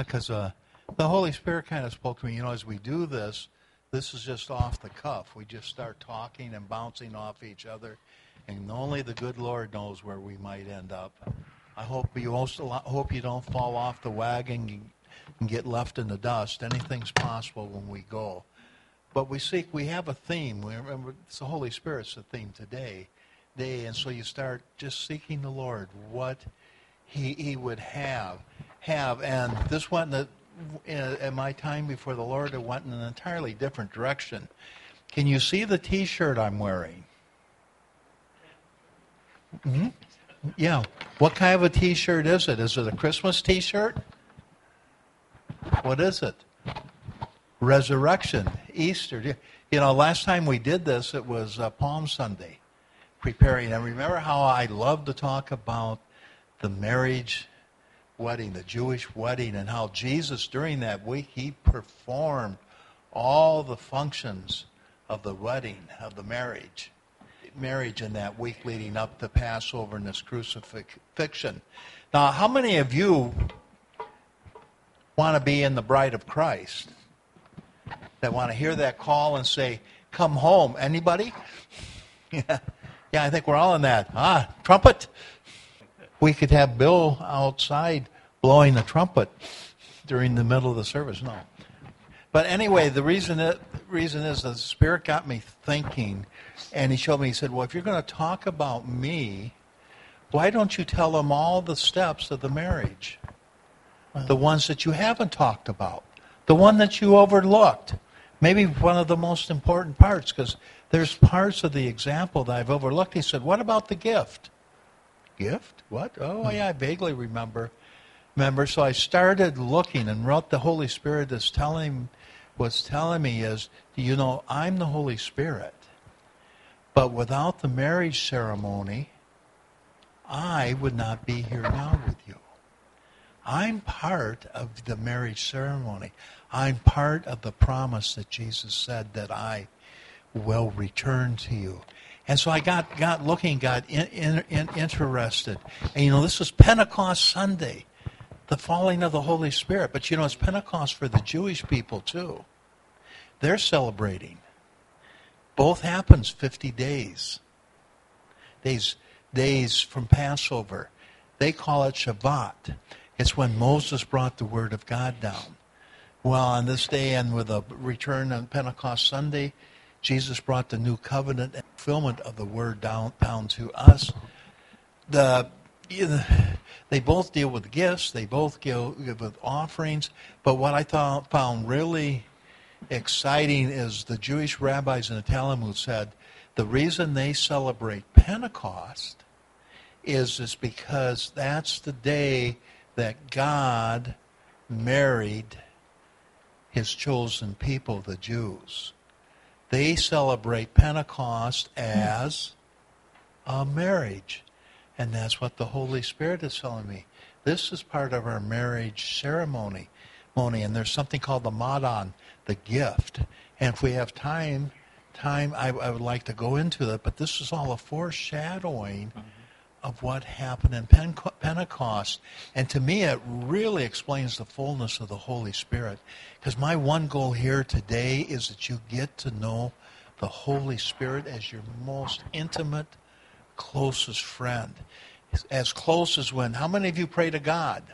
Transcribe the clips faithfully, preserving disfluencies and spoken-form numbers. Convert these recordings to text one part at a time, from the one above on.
Yeah, because uh, the Holy Spirit kind of spoke to me. You know, as we do this, this is just off the cuff. We just start talking and bouncing off each other, and only the good Lord knows where we might end up. I hope you also hope you don't fall off the wagon and get left in the dust. Anything's possible when we go. But we seek. We have a theme. We remember it's the Holy Spirit's the theme today, day, and so you start just seeking the Lord, what He He would have. have, and this went in, a, in my time before the Lord, it went in an entirely different direction. Can you see the T-shirt I'm wearing? Mm-hmm. Yeah. What kind of a T-shirt is it? Is it a Christmas T-shirt? What is it? Resurrection, Easter. You know, last time we did this, it was uh, Palm Sunday, preparing. And remember how I love to talk about the marriage wedding, the Jewish wedding, and how Jesus during that week, he performed all the functions of the wedding, of the marriage, marriage in that week leading up to Passover and this crucifixion. Now, how many of you want to be in the bride of Christ? That want to hear that call and say, come home. Anybody? Yeah, yeah, I think we're all in that. Ah, trumpet. We could have Bill outside blowing the trumpet during the middle of the service. No. But anyway, the reason it, reason is the Spirit got me thinking, and he showed me, he said, well, if you're going to talk about me, why don't you tell them all the steps of the marriage? Wow. The ones that you haven't talked about. The one that you overlooked. Maybe one of the most important parts, because there's parts of the example that I've overlooked. He said, what about the gift? Gift? What? Oh, yeah, I vaguely remember. Remember, so I started looking, and what the Holy Spirit is telling, was telling me is, you know, I'm the Holy Spirit, but without the marriage ceremony, I would not be here now with you. I'm part of the marriage ceremony. I'm part of the promise that Jesus said that I will return to you. And so I got, got looking, got in, in, in interested. And, you know, this is Pentecost Sunday, the falling of the Holy Spirit. But, you know, it's Pentecost for the Jewish people, too. They're celebrating. Both happens fifty days. Days, days from Passover. They call it Shabbat. It's when Moses brought the Word of God down. Well, on this day and with a return on Pentecost Sunday, Jesus brought the new covenant and fulfillment of the word down, down to us. The, you know, they both deal with gifts. They both deal with offerings. But what I thought, found really exciting is the Jewish rabbis in the Talmud said the reason they celebrate Pentecost is, is because that's the day that God married his chosen people, the Jews. They celebrate Pentecost as a marriage. And that's what the Holy Spirit is telling me. This is part of our marriage ceremony. And there's something called the Madan, the gift. And if we have time, time I, I would like to go into that. But this is all a foreshadowing mm-hmm. of what happened in Pentecost. And to me, it really explains the fullness of the Holy Spirit. Because my one goal here today is that you get to know the Holy Spirit as your most intimate, closest friend. As close as when, how many of you pray to God?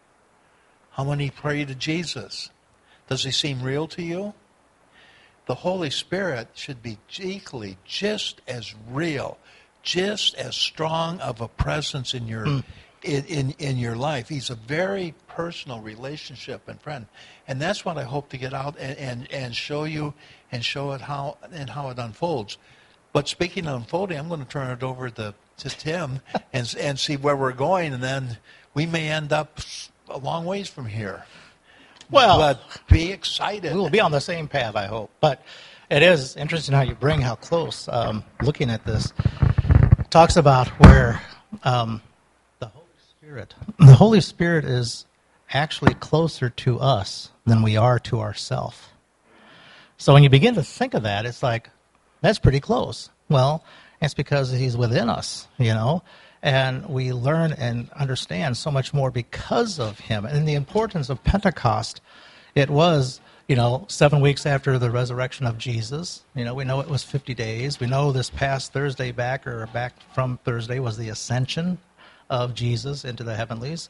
How many pray to Jesus? Does he seem real to you? The Holy Spirit should be equally just as real, just as strong of a presence in your mm. in, in in your life. He's a very personal relationship and friend, and that's what I hope to get out and, and, and show you and show it how and how it unfolds. But speaking of unfolding, I'm going to turn it over to to Tim and and see where we're going, and then we may end up a long ways from here. Well, but be excited. We will be on the same path, I hope. But it is interesting how you bring how close. Um, looking at this, it talks about where um, the Holy Spirit. The Holy Spirit is actually closer to us than we are to ourselves. So when you begin to think of that, it's like that's pretty close. Well, it's because he's within us, you know. And we learn and understand so much more because of him. And the importance of Pentecost, it was, you know, seven weeks after the resurrection of Jesus. You know, we know it was fifty days. We know this past Thursday back, or back from Thursday, was the ascension of Jesus into the heavenlies.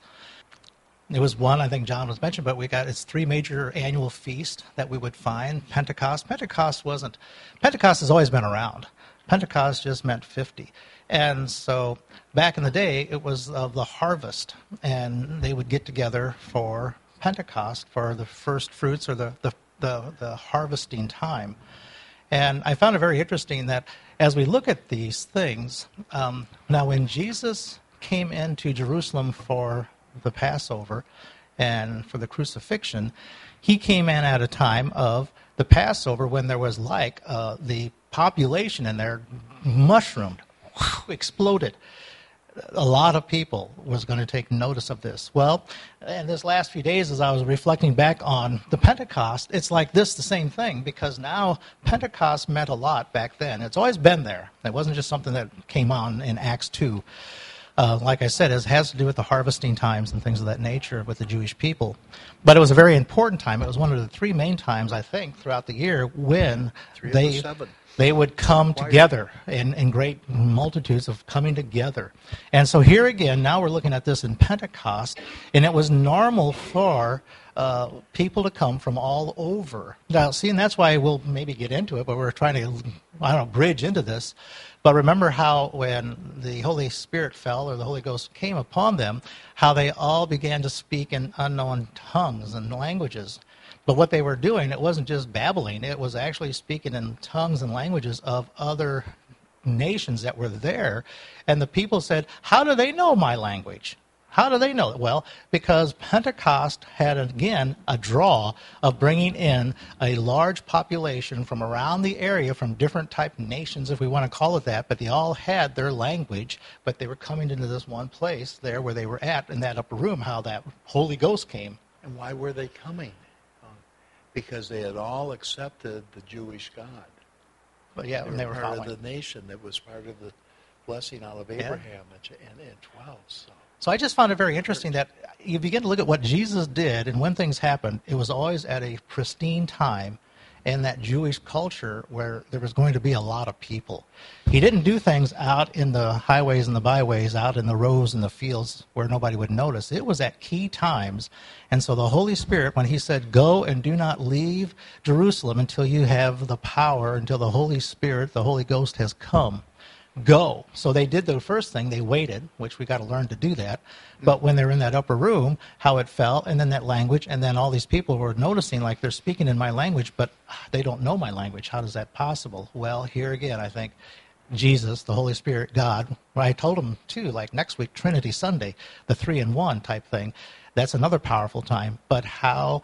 It was one, I think John was mentioned, but we got, it's three major annual feasts that we would find. Pentecost. Pentecost wasn't, Pentecost has always been around. Pentecost just meant fifty. And so back in the day, it was of the harvest, and they would get together for Pentecost, for the first fruits, or the, the, the, the harvesting time. And I found it very interesting that as we look at these things, um, now when Jesus came into Jerusalem for the Passover and for the crucifixion, he came in at a time of the Passover when there was like uh, the population in there mushroomed, exploded. A lot of people was going to take notice of this. Well, in this last few days, as I was reflecting back on the Pentecost, it's like this, the same thing, because now Pentecost meant a lot back then. It's always been there. It wasn't just something that came on in Acts two. Uh, like I said, it has to do with the harvesting times and things of that nature with the Jewish people. But it was a very important time. It was one of the three main times, I think, throughout the year when Three of they... the seven. They would come together in, in great multitudes of coming together. And so here again, now we're looking at this in Pentecost, and it was normal for uh, people to come from all over. Now, see, and that's why we'll maybe get into it, but we're trying to, I don't know, bridge into this. But remember how when the Holy Spirit fell, or the Holy Ghost came upon them, how they all began to speak in unknown tongues and languages. But what they were doing, it wasn't just babbling. It was actually speaking in tongues and languages of other nations that were there. And the people said, how do they know my language? How do they know it? Well, because Pentecost had, again, a draw of bringing in a large population from around the area, from different type nations, if we want to call it that, but they all had their language, but they were coming into this one place there where they were at, in that upper room, how that Holy Ghost came. And why were they coming? Because they had all accepted the Jewish God. But yeah, they and were, they were part following. of the nation that was part of the blessing out of Abraham yeah. and, and twelve. So. so I just found it very interesting that you begin to look at what Jesus did, and when things happened, it was always at a pristine time in that Jewish culture where there was going to be a lot of people. He didn't do things out in the highways and the byways, out in the rows and the fields where nobody would notice. It was at key times. And so the Holy Spirit, when he said, go and do not leave Jerusalem until you have the power, until the Holy Spirit, the Holy Ghost has come, go. So they did the first thing, they waited, which we got to learn to do that. But when they're in that upper room, how it fell, and then that language, and then all these people were noticing, like, they're speaking in my language, but they don't know my language. How is that possible? Well, here again, I think Jesus, the Holy Spirit, God, well, I told them, too, like next week, Trinity Sunday, the three-in-one type thing, that's another powerful time. But how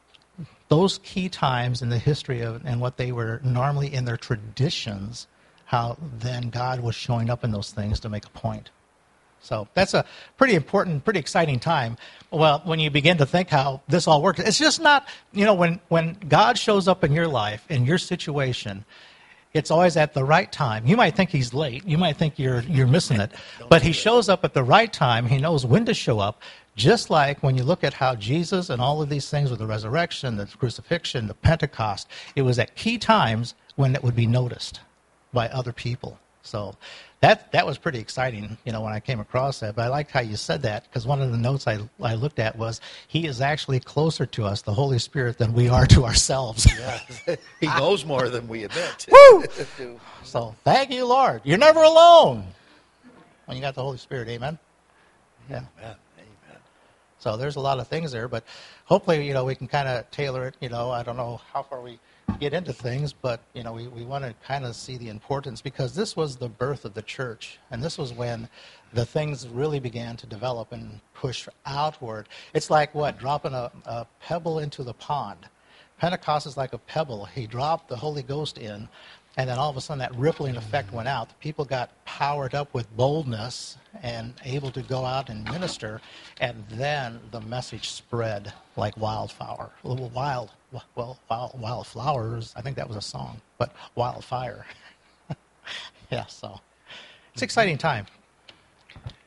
those key times in the history of, and what they were normally in their traditions, how then God was showing up in those things to make a point. So that's a pretty important, pretty exciting time. Well, when you begin to think how this all works, it's just not, you know, when, when God shows up in your life, in your situation, it's always at the right time. You might think he's late. You might think you're you're missing it. But he shows up at the right time. He knows when to show up. Just like when you look at how Jesus and all of these things with the resurrection, the crucifixion, the Pentecost, it was at key times when it would be noticed by other people. So that that was pretty exciting, you know, when I came across that. But I liked how you said that, because one of the notes I, I looked at was, he is actually closer to us, the Holy Spirit, than we are to ourselves. Yeah. He knows more than we admit. Woo! So thank you, Lord. You're never alone when you got the Holy Spirit. Amen? Yeah. Amen. Amen. So there's a lot of things there, but hopefully, you know, we can kind of tailor it. You know, I don't know how far we get into things, but, you know, we, we want to kind of see the importance, because this was the birth of the church, and this was when the things really began to develop and push outward. It's like, what, dropping a, a pebble into the pond. Pentecost is like a pebble. He dropped the Holy Ghost in, and then all of a sudden that rippling effect went out. The people got powered up with boldness and able to go out and minister, and then the message spread like wildfire. A little wild, well, wild, wildflowers, I think that was a song, but wildfire. Yeah, so it's an exciting time.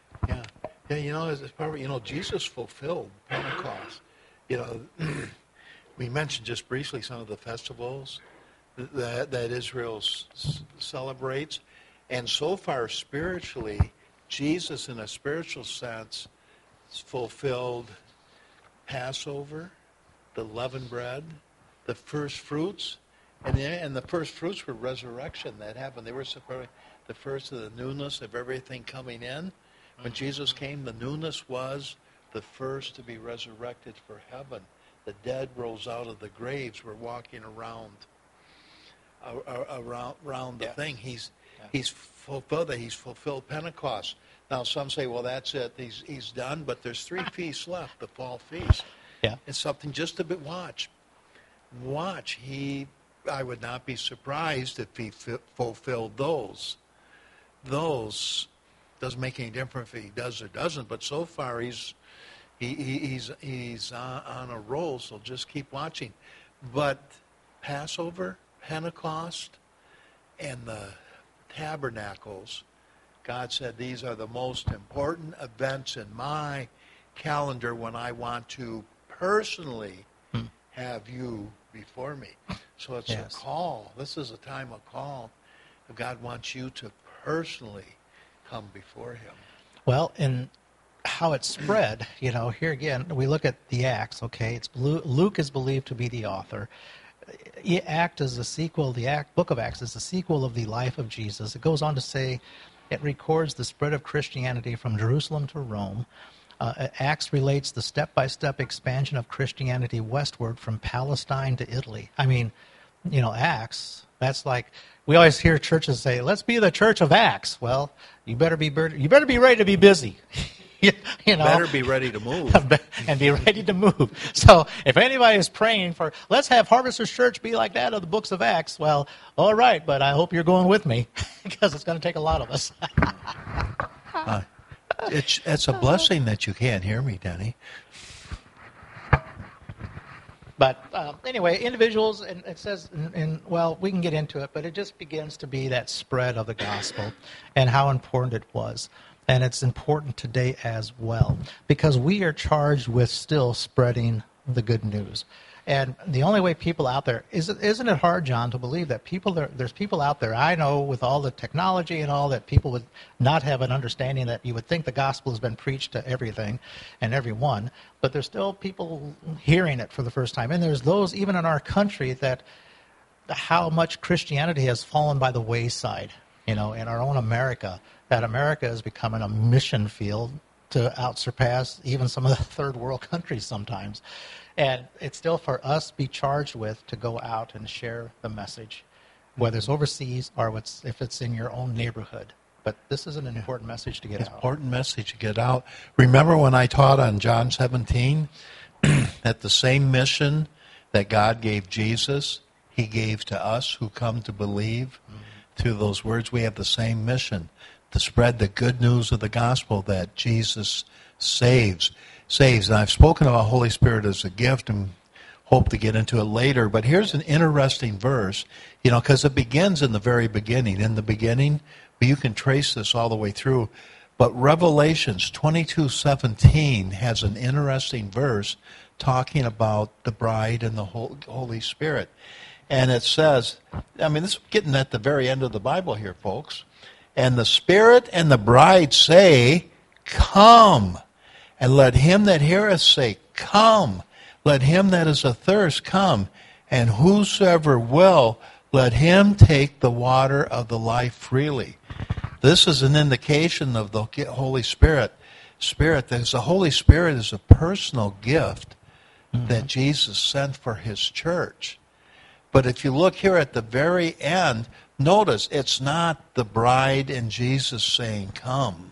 Yeah, you know, it's probably, you know, Jesus fulfilled Pentecost. You know, we mentioned just briefly some of the festivals that, that Israel s- celebrates. And so far, spiritually, Jesus, in a spiritual sense, fulfilled Passover, the leavened bread, the first fruits. And the, and the first fruits were resurrection that happened. They were supposed the first of the newness of everything coming in. When Jesus came, the newness was the first to be resurrected for heaven. The dead rose out of the graves. We're walking around around, around the yeah. thing. He's Yeah. he's fulfilled that. He's fulfilled Pentecost. Now some say, well, that's it. He's he's done. But there's three feasts left. The fall feast. Yeah. It's something just to be watch. Watch. He. I would not be surprised if he f- fulfilled those. Those doesn't make any difference if he does or doesn't. But so far he's he, he, he's he's on, on a roll. So just keep watching. But Passover, Pentecost, and the tabernacles, God said these are the most important events in my calendar when I want to personally hmm. have you before me. So it's yes. a call. This is a time of call. God wants you to personally come before him. Well, and how it spread, you know, here again, we look at the Acts, okay? It's Luke is believed to be the author. Act is a sequel, the Act, Book of Acts is a sequel of the life of Jesus. It goes on to say it records the spread of Christianity from Jerusalem to Rome. Uh, Acts relates the step-by-step expansion of Christianity westward from Palestine to Italy. I mean, you know, Acts, that's like, we always hear churches say, let's be the church of Acts. Well, you better be you better be ready to be busy. you know, better be ready to move. And be ready to move. So if anybody is praying for, let's have Harvesters Church be like that of the books of Acts, well, all right, but I hope you're going with me because it's going to take a lot of us. uh, it's, it's a blessing that you can't hear me, Denny. But uh, anyway, individuals, and it says, in, in, well, we can get into it, but it just begins to be that spread of the gospel and how important it was. And it's important today as well, because we are charged with still spreading the good news. And the only way people out there, is, isn't it hard, John, to believe that people there, there's people out there, I know with all the technology and all that, people would not have an understanding that you would think the gospel has been preached to everything and everyone, but there's still people hearing it for the first time. And there's those, even in our country, that how much Christianity has fallen by the wayside, you know, in our own America, that America is becoming a mission field to outsurpass even some of the third world countries sometimes. And it's still for us to be charged with to go out and share the message, whether it's overseas or it's, if it's in your own neighborhood. But this is an important message to get it's out. Important message to get out. Remember when I taught on John seventeen that the same mission that God gave Jesus, he gave to us who come to believe. Mm-hmm. Through those words, we have the same mission, to spread the good news of the gospel that Jesus saves. Saves. And I've spoken about Holy Spirit as a gift and hope to get into it later. But here's an interesting verse, you know, because it begins in the very beginning. In the beginning, but you can trace this all the way through. But Revelations twenty-two seventeen has an interesting verse talking about the bride and the Holy Spirit. And it says, I mean, this is getting at the very end of the Bible here, folks. And the Spirit and the bride say, come. And let him that heareth say, come. Let him that is athirst come. And whosoever will, let him take the water of the life freely. This is an indication of the Holy Spirit. Spirit, that the Holy Spirit is a personal gift mm-hmm. that Jesus sent for his church. But if you look here at the very end, notice it's not the bride and Jesus saying, come.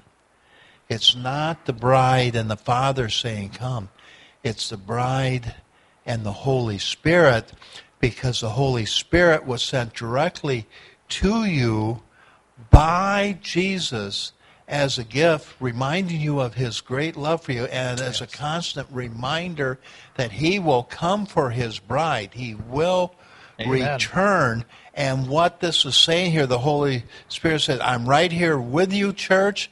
It's not the bride and the Father saying, come. It's the bride and the Holy Spirit, because the Holy Spirit was sent directly to you by Jesus as a gift, reminding you of his great love for you, and as a constant reminder that he will come for his bride. He will Amen. Return. And what this is saying here, the Holy Spirit said, I'm right here with you, church.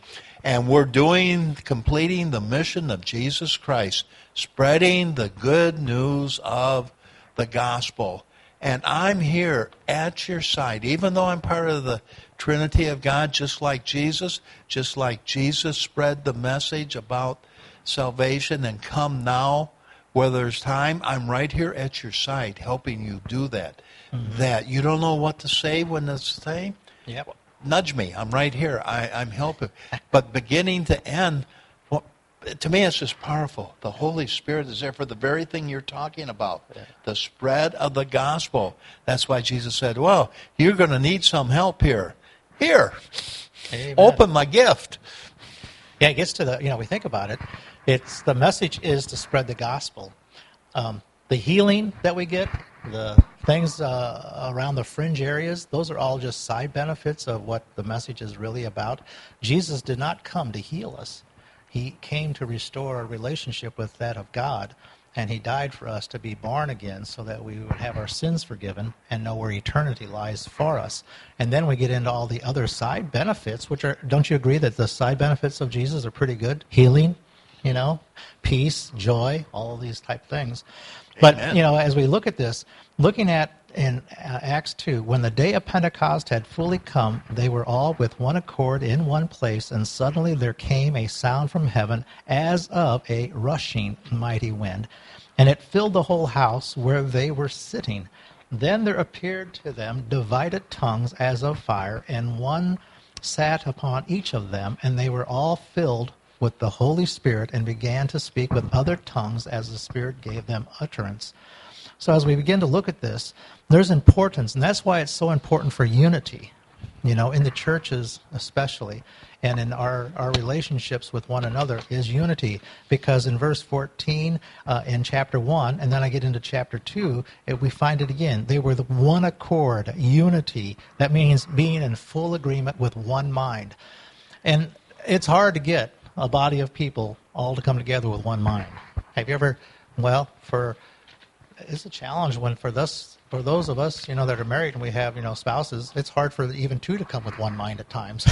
And we're doing, completing the mission of Jesus Christ, spreading the good news of the gospel. And I'm here at your side, even though I'm part of the Trinity of God, just like Jesus, just like Jesus spread the message about salvation and come now, where there's time, I'm right here at your side helping you do that. Mm-hmm. That you don't know what to say when it's saying? Yep. Nudge me. I'm right here. I, I'm helping. But beginning to end, well, to me, it's just powerful. The Holy Spirit is there for the very thing you're talking about, yeah. The spread of the gospel. That's why Jesus said, well, you're going to need some help here. Here. Amen. Open my gift. Yeah, it gets to the, you know, we think about it. It's the message is to spread the gospel. Um, the healing that we get, the things uh, around the fringe areas, those are all just side benefits of what the message is really about. Jesus did not come to heal us. He came to restore a relationship with that of God, and he died for us to be born again so that we would have our sins forgiven and know where eternity lies for us. And then we get into all the other side benefits, which are, don't you agree that the side benefits of Jesus are pretty good? Healing, you know, peace, joy, all of these type things. But, Amen. You know, as we look at this, looking at in uh, Acts two, when the day of Pentecost had fully come, they were all with one accord in one place, and suddenly there came a sound from heaven as of a rushing mighty wind, and it filled the whole house where they were sitting. Then there appeared to them divided tongues as of fire, and one sat upon each of them, and they were all filled with the Holy Spirit and began to speak with other tongues as the Spirit gave them utterance. So as we begin to look at this, there's importance, and that's why it's so important for unity, you know, in the churches especially, and in our, our relationships with one another is unity, because in verse fourteen uh, in chapter one, and then I get into chapter two, it, we find it again. They were the one accord, unity. That means being in full agreement with one mind. And it's hard to get a body of people all to come together with one mind. Have you ever, well, for, it's a challenge when for this, for those of us, you know, that are married and we have, you know, spouses, it's hard for even two to come with one mind at times.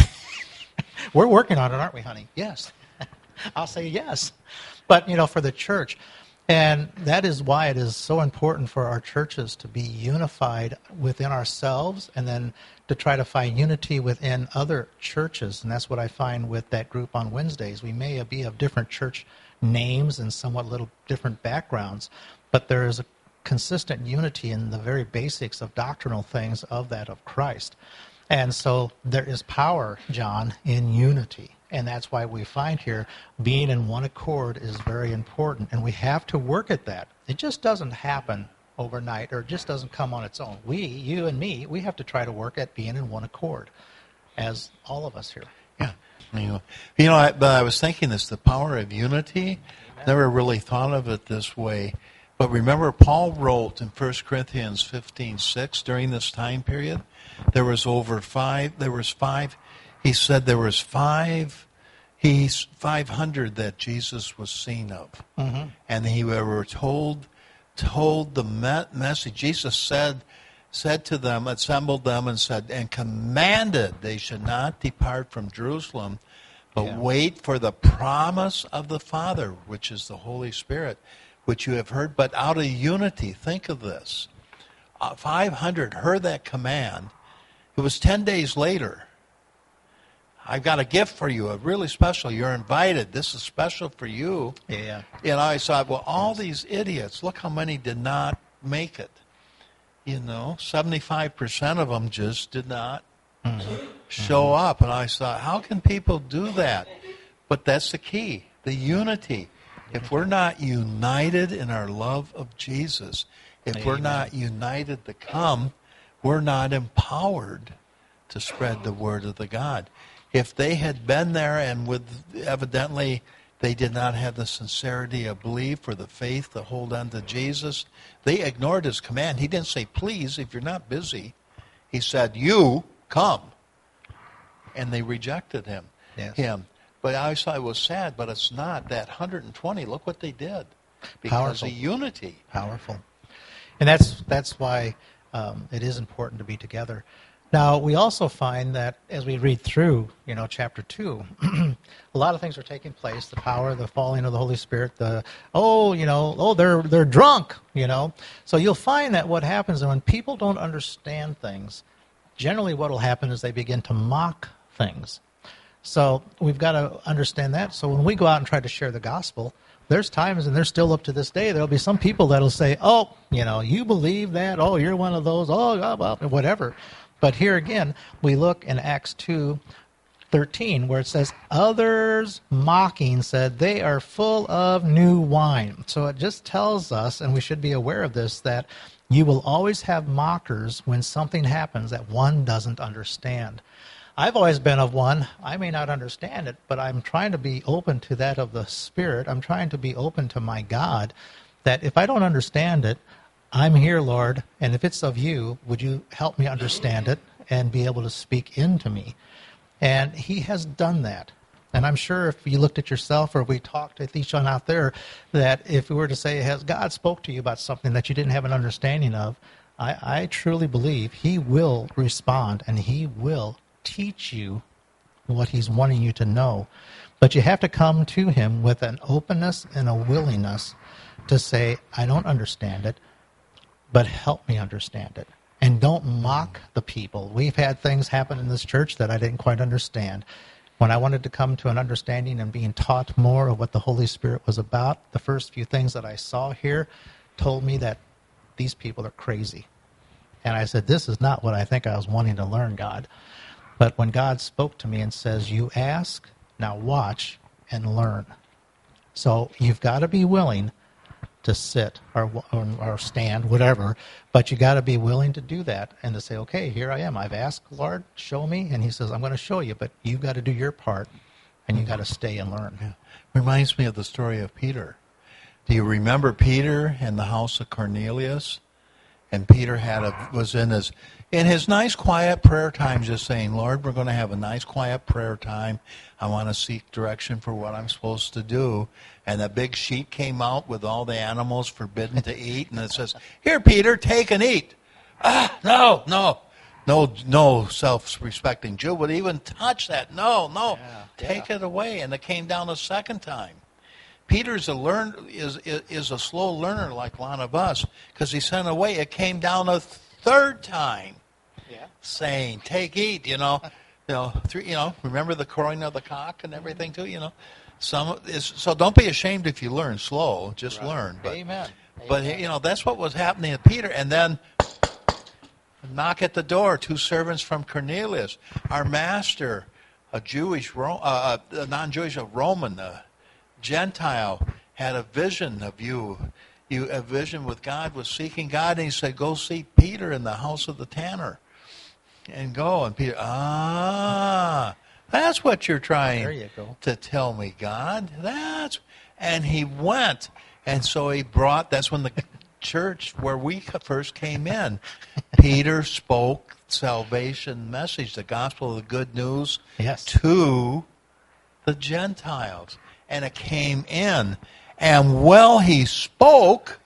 We're working on it, aren't we, honey? Yes. I'll say yes. But, you know, for the church, and that is why it is so important for our churches to be unified within ourselves and then to try to find unity within other churches. And that's what I find with that group on Wednesdays. We may be of different church names and somewhat little different backgrounds, but there is a consistent unity in the very basics of doctrinal things of that of Christ. And so there is power, John, in unity. And that's why we find here being in one accord is very important. And we have to work at that. It just doesn't happen overnight, or it just doesn't come on its own. We, you and me, we have to try to work at being in one accord, as all of us here. Yeah. You know, you know I, but I was thinking this, the power of unity. Amen. Never really thought of it this way. But remember, Paul wrote in First Corinthians fifteen six, during this time period, there was over five, there was five, he said there was five, he's five hundred that Jesus was seen of. Mm-hmm. And he were told, told the me- message. Jesus said, said to them, assembled them and said, and commanded they should not depart from Jerusalem, but yeah. wait for the promise of the Father, which is the Holy Spirit, which you have heard, but out of unity. Think of this. Uh, five hundred heard that command. It was ten days later. I've got a gift for you, a really special. You're invited. This is special for you. Yeah. And I thought, well, all these idiots, look how many did not make it. You know, seventy-five percent of them just did not mm-hmm. show mm-hmm. up. And I thought, how can people do that? But that's the key, the unity. If we're not united in our love of Jesus, if Amen. We're not united to come, we're not empowered to spread the word of the God. If they had been there and with evidently they did not have the sincerity of belief or the faith to hold on to Jesus, they ignored his command. He didn't say, please, if you're not busy. He said, you come. And they rejected him. Yes. him. But I thought it was sad, but it's not. That one hundred twenty, look what they did. Because Powerful. of unity. Powerful. And that's that's why um, it is important to be together. Now, we also find that as we read through, you know, chapter two, a lot of things are taking place. The power, the falling of the Holy Spirit, the, oh, you know, oh, they're they're drunk, you know. So you'll find that what happens is when people don't understand things, generally what will happen is they begin to mock things. So we've got to understand that. So when we go out and try to share the gospel, there's times, and there's still up to this day, there'll be some people that'll say, oh, you know, you believe that? Oh, you're one of those? Oh, well, whatever. But here again, we look in Acts two thirteen, where it says, others mocking said, they are full of new wine. So it just tells us, and we should be aware of this, that you will always have mockers when something happens that one doesn't understand. I've always been of one, I may not understand it, but I'm trying to be open to that of the Spirit. I'm trying to be open to my God, that if I don't understand it, I'm here, Lord, and if it's of you, would you help me understand it and be able to speak into me? And he has done that. And I'm sure if you looked at yourself or we talked to each one out there, that if we were to say, has God spoke to you about something that you didn't have an understanding of, I, I truly believe he will respond and he will teach you what he's wanting you to know. But you have to come to him with an openness and a willingness to say, I don't understand it, but help me understand it. And don't mock the people. We've had things happen in this church that I didn't quite understand. When I wanted to come to an understanding and being taught more of what the Holy Spirit was about, the first few things that I saw here told me that these people are crazy. And I said, this is not what I think I was wanting to learn, God. But when God spoke to me and says, you ask, now watch and learn. So you've got to be willing to sit or, or stand, whatever, but you got to be willing to do that and to say, okay, here I am. I've asked, Lord, show me. And he says, I'm going to show you, but you've got to do your part and you got to stay and learn. Yeah. Reminds me of the story of Peter. Do you remember Peter in the house of Cornelius? And Peter had a, was in his in his nice quiet prayer time, just saying, Lord, we're going to have a nice quiet prayer time. I want to seek direction for what I'm supposed to do. And a big sheet came out with all the animals forbidden to eat, and it says, here, Peter, take and eat. Ah, no, no. No no self-respecting Jew would even touch that. No, no. Yeah, take yeah. it away. And it came down a second time. Peter's a learn is, is is a slow learner like a lot of us, because he sent away. It came down a third time, Yeah. saying, "Take, eat." You know, you know, three. You know, remember the crowing of the cock and everything too. You know, some is so. Don't be ashamed if you learn slow. Just Right. learn. But, Amen. But Amen. you know, that's what was happening to Peter, and then. Knock at the door. Two servants from Cornelius. Our master, a Jewish, uh, a non-Jewish, a Roman, a Gentile, had a vision of you. You a vision with God, was seeking God, and he said, "Go see Peter in the house of the tanner, and go." And Peter, ah, that's what you're trying There you go. to tell me, God. That's and he went, and so he brought. That's when the church where we first came in, Peter spoke salvation message, the gospel of the good news, Yes. to the Gentiles. And it came in. And while he spoke,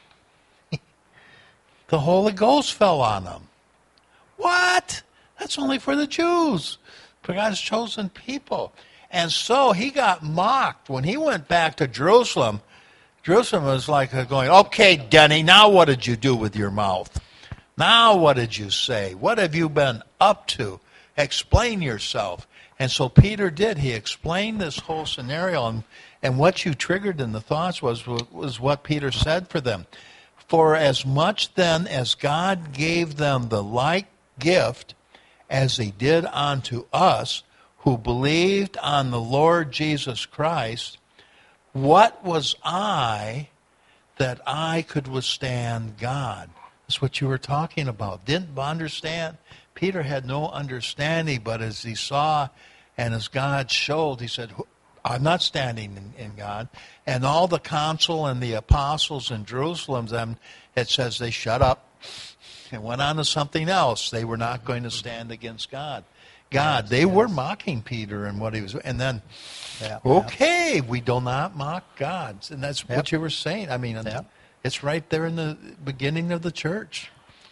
the Holy Ghost fell on him. What? That's only for the Jews, for God's chosen people. And so he got mocked. When he went back to Jerusalem, Jerusalem was like going, okay, Denny, now what did you do with your mouth? Now what did you say? What have you been up to? Explain yourself. And so Peter did. He explained this whole scenario. And, and what you triggered in the thoughts was, was what Peter said for them. For as much then as God gave them the like gift as he did unto us who believed on the Lord Jesus Christ, what was I that I could withstand God? That's what you were talking about. Didn't understand. Peter had no understanding, but as he saw and as God showed, he said, I'm not standing in, in God. And all the council and the apostles in Jerusalem, them, it says they shut up and went on to something else. They were not going to stand against God. God, Yes, they yes. were mocking Peter and what he was, and then, Yeah, okay, we do not mock God. And that's Yep. what you were saying. I mean, Yep. it's right there in the beginning of the church.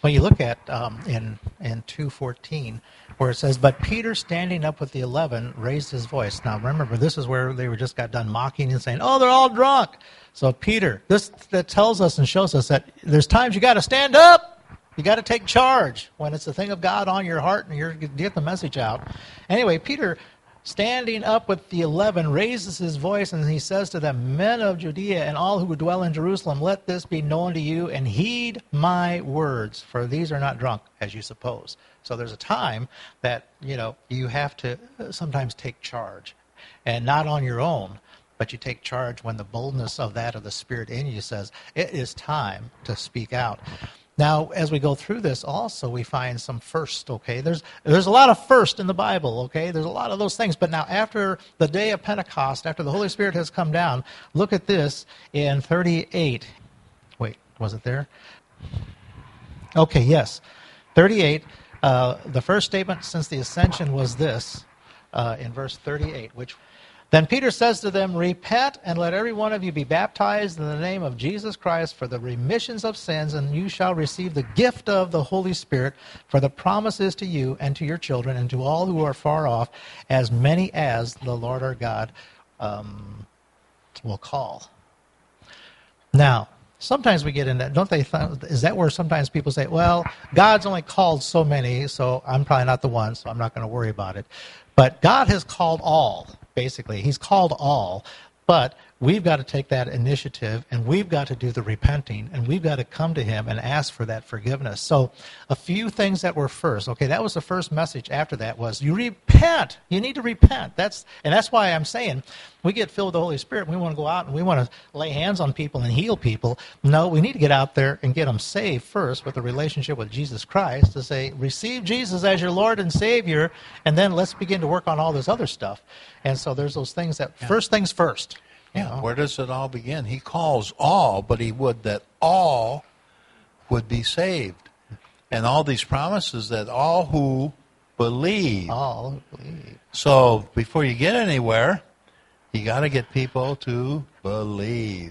when you look at um, in in two fourteen, where it says, "But Peter, standing up with the eleven, raised his voice." Now remember, this is where they were just got done mocking and saying, "Oh, they're all drunk." So Peter, this that tells us and shows us that there's times you got to stand up. You got to take charge when it's the thing of God on your heart and you're to get the message out. Anyway, Peter, standing up with the eleven, raises his voice and he says to them, "Men of Judea and all who dwell in Jerusalem, let this be known to you and heed my words, for these are not drunk, as you suppose." So there's a time that, you know, you have to sometimes take charge, and not on your own, but you take charge when the boldness of that of the Spirit in you says, it is time to speak out. Now, as we go through this, also we find some first. Okay, there's there's a lot of first in the Bible. Okay, there's a lot of those things. But now, after the day of Pentecost, after the Holy Spirit has come down, look at this in thirty-eight. Wait, was it there? Okay, yes, thirty-eight. Uh, the first statement since the ascension was this uh, in verse thirty-eight, which. Then Peter says to them, "Repent and let every one of you be baptized in the name of Jesus Christ for the remissions of sins, and you shall receive the gift of the Holy Spirit, for the promise is to you and to your children and to all who are far off, as many as the Lord our God um, will call." Now, sometimes we get in that, don't they? Th- is that where sometimes people say, "Well, God's only called so many, so I'm probably not the one, so I'm not going to worry about it." But God has called all. Basically, he's called all, but we've got to take that initiative, and we've got to do the repenting, and we've got to come to him and ask for that forgiveness. So a few things that were first. Okay, that was the first message after that was, you repent. You need to repent. That's And that's why I'm saying we get filled with the Holy Spirit. We want to go out and we want to lay hands on people and heal people. No, we need to get out there and get them saved first with a relationship with Jesus Christ to say, receive Jesus as your Lord and Savior, and then let's begin to work on all this other stuff. And so there's those things that, yeah. First things first. Yeah, know? Where does it all begin? He calls all, but he would that all would be saved. And all these promises that all who believe. All who believe. So before you get anywhere, you got to get people to believe.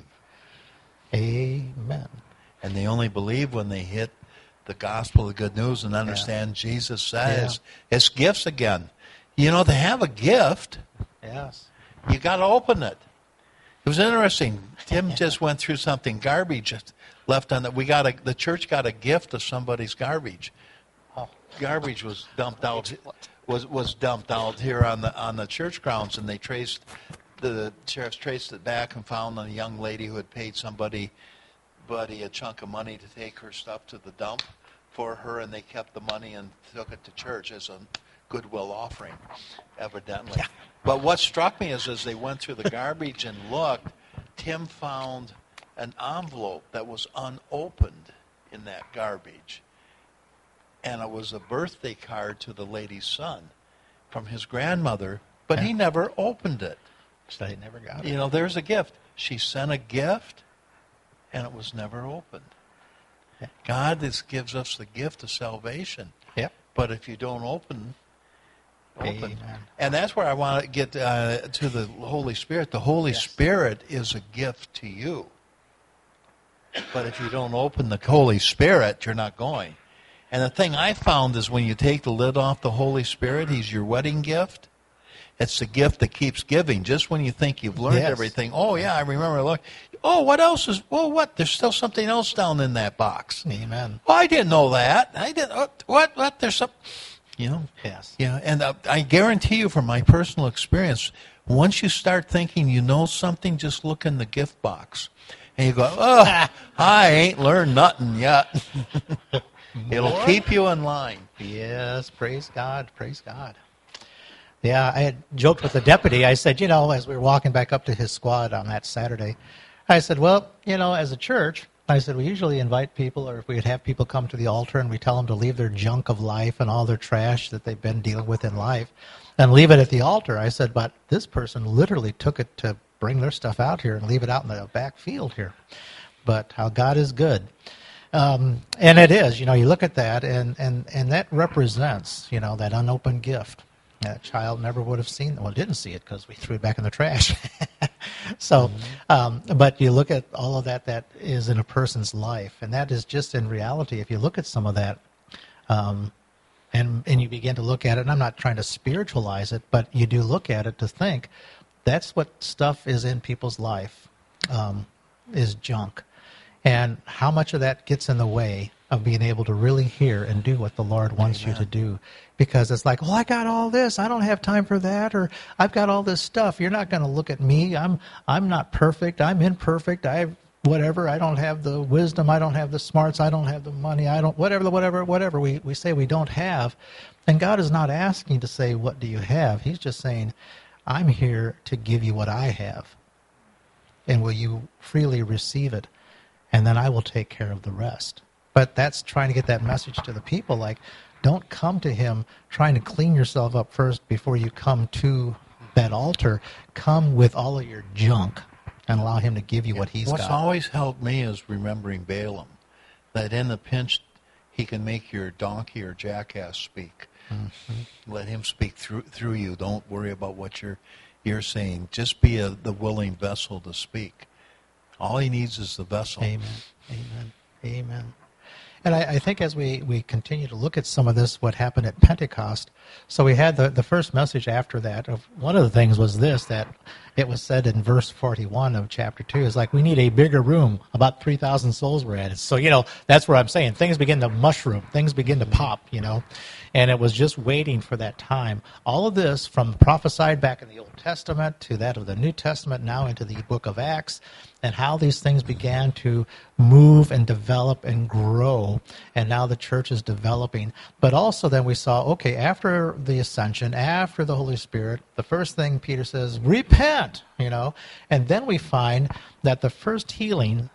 Amen. And they only believe when they hit the gospel, the good news, and understand yeah. Jesus says yeah. it's gifts again. You know, to have a gift, yes, you got to open it. It was interesting. Tim just went through something garbage left on that. We got a the church got a gift of somebody's garbage. Oh. Garbage was dumped out was was dumped out here on the on the church grounds, and they traced the sheriffs traced it back and found a young lady who had paid somebody, buddy, a chunk of money to take her stuff to the dump for her, and they kept the money and took it to church as a goodwill offering, evidently. Yeah. But what struck me is as they went through the garbage and looked, Tim found an envelope that was unopened in that garbage. And it was a birthday card to the lady's son from his grandmother, but yeah. he never opened it. So he never got it. You know, there's a gift. She sent a gift, and it was never opened. Yeah. God is, gives us the gift of salvation. Yep. But if you don't open... Open. Amen. And that's where I want to get uh, to the Holy Spirit. The Holy yes. Spirit is a gift to you. But if you don't open the Holy Spirit, you're not going. And the thing I found is when you take the lid off the Holy Spirit, he's your wedding gift. It's the gift that keeps giving. Just when you think you've learned yes. everything, oh, yeah, I remember. Look, oh, what else is, well, what? There's still something else down in that box. Amen. Oh, I didn't know that. I didn't, what, what, there's some... You know? Yes. Yeah, and uh, I guarantee you from my personal experience, once you start thinking you know something, just look in the gift box. And you go, oh, I ain't learned nothing yet. It'll keep you in line. Yes, praise God, praise God. Yeah, I had joked with the deputy. I said, you know, as we were walking back up to his squad on that Saturday, I said, well, you know, as a church, I said, we usually invite people, or if we'd have people come to the altar and we tell them to leave their junk of life and all their trash that they've been dealing with in life and leave it at the altar. I said, but this person literally took it to bring their stuff out here and leave it out in the back field here. But how God is good. Um, and it is, you know, you look at that and, and, and that represents, you know, that unopened gift. That child never would have seen, well, didn't see it because we threw it back in the trash. So, um, but you look at all of that that is in a person's life, and that is just in reality. If you look at some of that, um, and and you begin to look at it, and I'm not trying to spiritualize it, but you do look at it to think that's what stuff is in people's life, um, is junk, and how much of that gets in the way of being able to really hear and do what the Lord wants Amen. You to do. Because it's like, well, I got all this. I don't have time for that. Or I've got all this stuff. You're not going to look at me. I'm I'm not perfect. I'm imperfect. I whatever. I don't have the wisdom. I don't have the smarts. I don't have the money. I don't whatever, whatever, whatever we, we say we don't have. And God is not asking to say, what do you have? He's just saying, I'm here to give you what I have. And will you freely receive it? And then I will take care of the rest. But that's trying to get that message to the people, like, don't come to him trying to clean yourself up first before you come to that altar. Come with all of your junk and allow him to give you yeah. what he's What's got. What's always helped me is remembering Balaam, that in the pinch he can make your donkey or jackass speak. Mm-hmm. Let him speak through through you. Don't worry about what you're, you're saying. Just be a, the willing vessel to speak. All he needs is the vessel. Amen. Amen. Amen. And I, I think as we, we continue to look at some of this, what happened at Pentecost, so we had the, the first message after that. Of one of the things was this, that it was said in verse forty-one of chapter two, is like, we need a bigger room. About three thousand souls were added. So, you know, that's where I'm saying things begin to mushroom, things begin to pop, you know. And it was just waiting for that time. All of this, from prophesied back in the Old Testament to that of the New Testament, now into the book of Acts, and how these things began to move and develop and grow. And now the church is developing. But also then we saw, okay, after the ascension, after the Holy Spirit, the first thing Peter says, repent, you know. And then we find that the first healing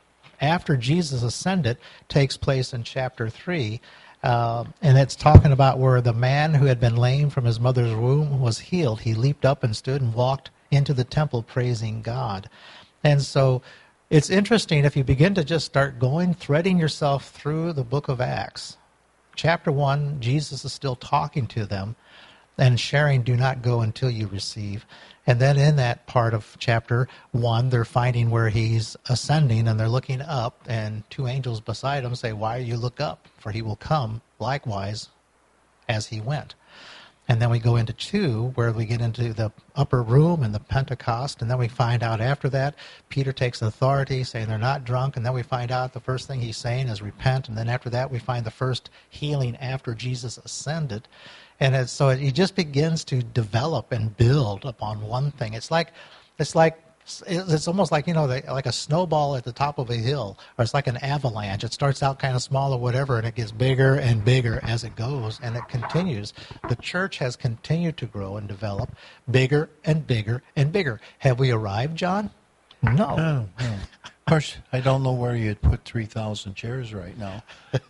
after Jesus ascended takes place in chapter three. Uh, and it's talking about where the man who had been lame from his mother's womb was healed. He leaped up and stood and walked into the temple praising God. And so it's interesting if you begin to just start going, threading yourself through the book of Acts. Chapter one, Jesus is still talking to them and sharing, do not go until you receive. And then in that part of chapter one, they're finding where he's ascending, and they're looking up, and two angels beside him say, why you look up? For he will come likewise as he went. And then we go into two, where we get into the upper room and the Pentecost, and then we find out after that, Peter takes authority, saying they're not drunk, and then we find out the first thing he's saying is repent, and then after that we find the first healing after Jesus ascended. And it's, so it just begins to develop and build upon one thing. It's like, it's like, it's almost like, you know, like a snowball at the top of a hill, or it's like an avalanche. It starts out kind of small or whatever, and it gets bigger and bigger as it goes, and it continues. The church has continued to grow and develop bigger and bigger and bigger. Have we arrived, John? No. No, no. Of course, I don't know where you'd put three thousand chairs right now.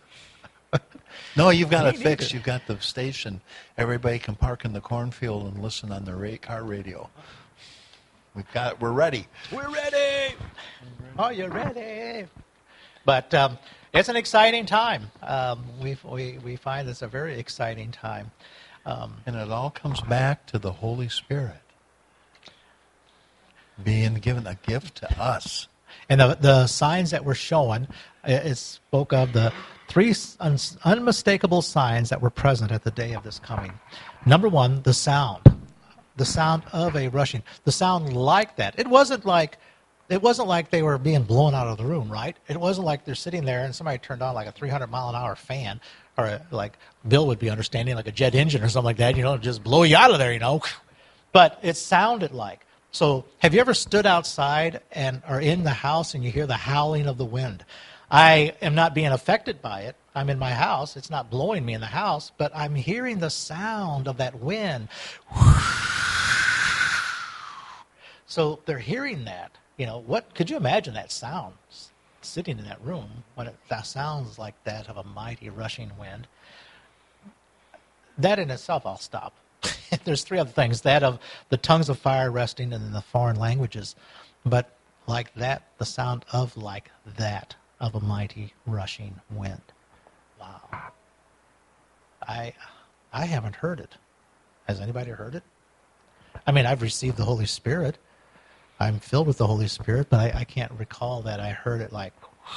No, you've got it fixed. You've got the station. Everybody can park in the cornfield and listen on their ra- car radio. We've got. We're ready. We're ready. Are you ready? But um, it's an exciting time. Um, we we we find it's a very exciting time, um, and it all comes back to the Holy Spirit being given a gift to us. And the the signs that we're showing, it spoke of the three un- unmistakable signs that were present at the day of this coming. Number one, the sound. The sound of a rushing. The sound like that. It wasn't like it wasn't like they were being blown out of the room, right? It wasn't like they're sitting there and somebody turned on like a three hundred mile an hour fan, or a, like Bill would be understanding, like a jet engine or something like that, you know, just blow you out of there, you know. But it sounded like. So have you ever stood outside and are in the house and you hear the howling of the wind? I am not being affected by it. I'm in my house. It's not blowing me in the house, but I'm hearing the sound of that wind. So they're hearing that. You know, what could you imagine that sound sitting in that room when it that sounds like that of a mighty rushing wind? That in itself, I'll stop. There's three other things. That of the tongues of fire resting and in the foreign languages. But like that, the sound of like that of a mighty rushing wind. Wow. I I haven't heard it. Has anybody heard it? I mean, I've received the Holy Spirit. I'm filled with the Holy Spirit, but I, I can't recall that I heard it like,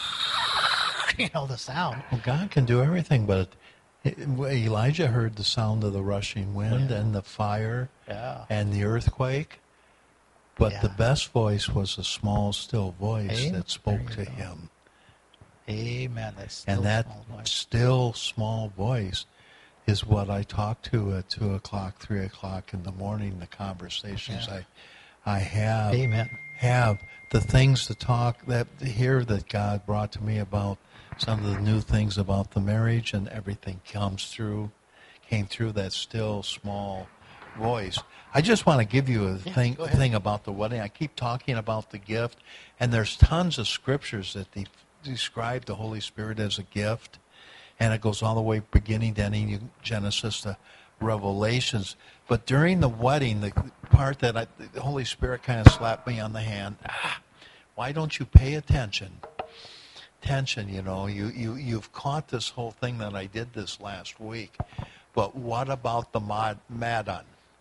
you know, the sound. Well, God can do everything, but it, Elijah heard the sound of the rushing wind Yeah. and the fire Yeah. and the earthquake. But Yeah. the best voice was a small, still voice Hey, that spoke there to you go. him. Amen. That's still And that small voice. still, small voice is what I talk to at two o'clock, three o'clock in the morning, the conversations Yeah. I, I have. Amen. have the things to talk that here that God brought to me about some of the new things about the marriage, and everything comes through, came through that still small voice. I just want to give you a Yeah, thing go ahead. thing about the wedding. I keep talking about the gift, and there's tons of scriptures that de- describe the Holy Spirit as a gift, and it goes all the way beginning to ending, Genesis to Revelations. But during the wedding, the part that I, the Holy Spirit kind of slapped me on the hand, ah, why don't you pay attention? Attention, you know, you, you, you've caught this whole thing that I did this last week. But what about the mad, Madon?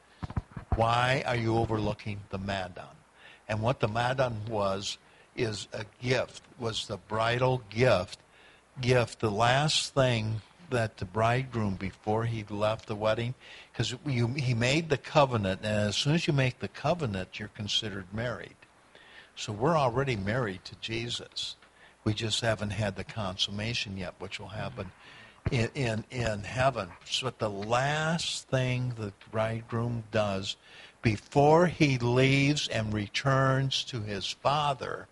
Why are you overlooking the Madon? And what the Madon was is a gift, was the bridal gift. Gift, the last thing that the bridegroom, before he left the wedding, because he made the covenant, and as soon as you make the covenant, you're considered married. So we're already married to Jesus. We just haven't had the consummation yet, which will happen in, in, in heaven. So the last thing the bridegroom does before he leaves and returns to his father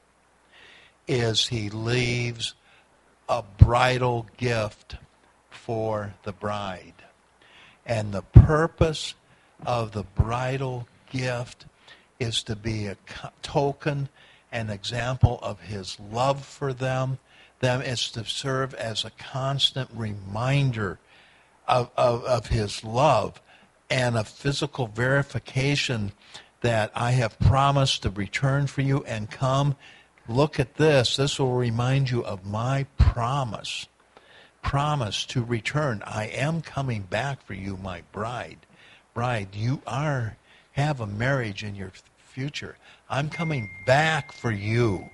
is he leaves a bridal gift for the bride. And the purpose of the bridal gift is to be a token, an example of his love for them. Them is to serve as a constant reminder of, of, of his love and a physical verification that I have promised to return for you and come. Look at this. This will remind you of my promise. Promise to return. I am coming back for you, my bride. Bride, you are have a marriage in your future. I'm coming back for you.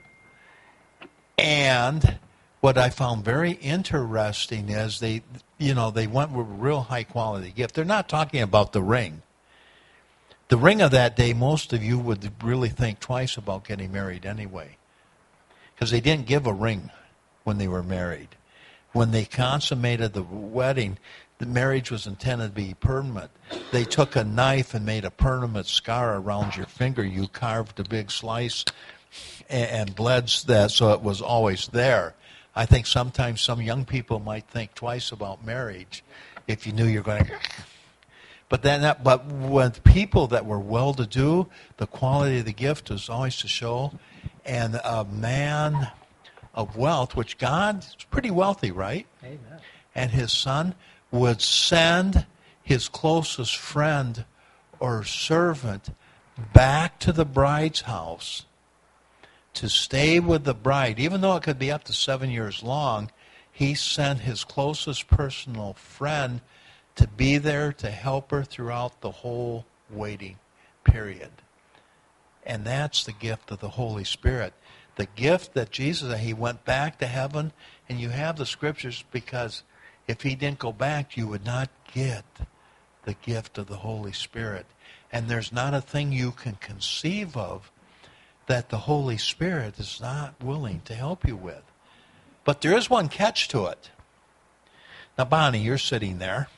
And what I found very interesting is they, you know, they went with a real high quality gift. They're not talking about the ring. The ring of that day, most of you would really think twice about getting married anyway. Because they didn't give a ring when they were married. When they consummated the wedding, the marriage was intended to be permanent. They took a knife and made a permanent scar around your finger. You carved a big slice and bled that so it was always there. I think sometimes some young people might think twice about marriage if you knew you're going to... But then, that, but with people that were well-to-do, the quality of the gift was always to show. And a man of wealth, which God is pretty wealthy, right? Amen. And his son would send his closest friend or servant back to the bride's house to stay with the bride. Even though it could be up to seven years long, he sent his closest personal friend to be there to help her throughout the whole waiting period. And that's the gift of the Holy Spirit. The gift that Jesus, he went back to heaven, and you have the scriptures because if he didn't go back, you would not get the gift of the Holy Spirit. And there's not a thing you can conceive of that the Holy Spirit is not willing to help you with. But there is one catch to it. Now, Bonnie, you're sitting there,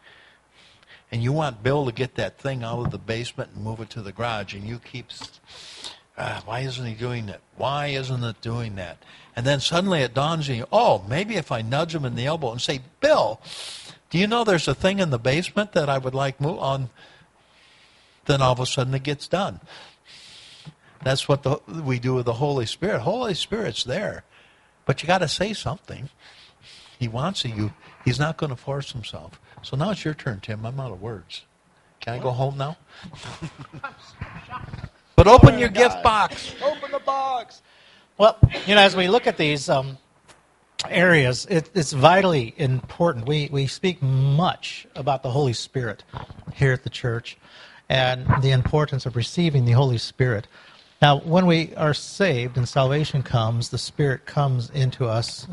and you want Bill to get that thing out of the basement and move it to the garage, and you keep, ah, why isn't he doing that? Why isn't it doing that? And then suddenly it dawns on you, oh, maybe if I nudge him in the elbow and say, Bill, do you know there's a thing in the basement that I would like move on? Then all of a sudden it gets done. That's what the, we do with the Holy Spirit. Holy Spirit's there, but you got to say something. He wants you. He's not going to force himself. So now it's your turn, Tim. I'm out of words. Can I go home now? But open your gift box. Open the box. Well, you know, as we look at these um, areas, it, it's vitally important. We we speak much about the Holy Spirit here at the church and the importance of receiving the Holy Spirit. Now, when we are saved and salvation comes, the Spirit comes into us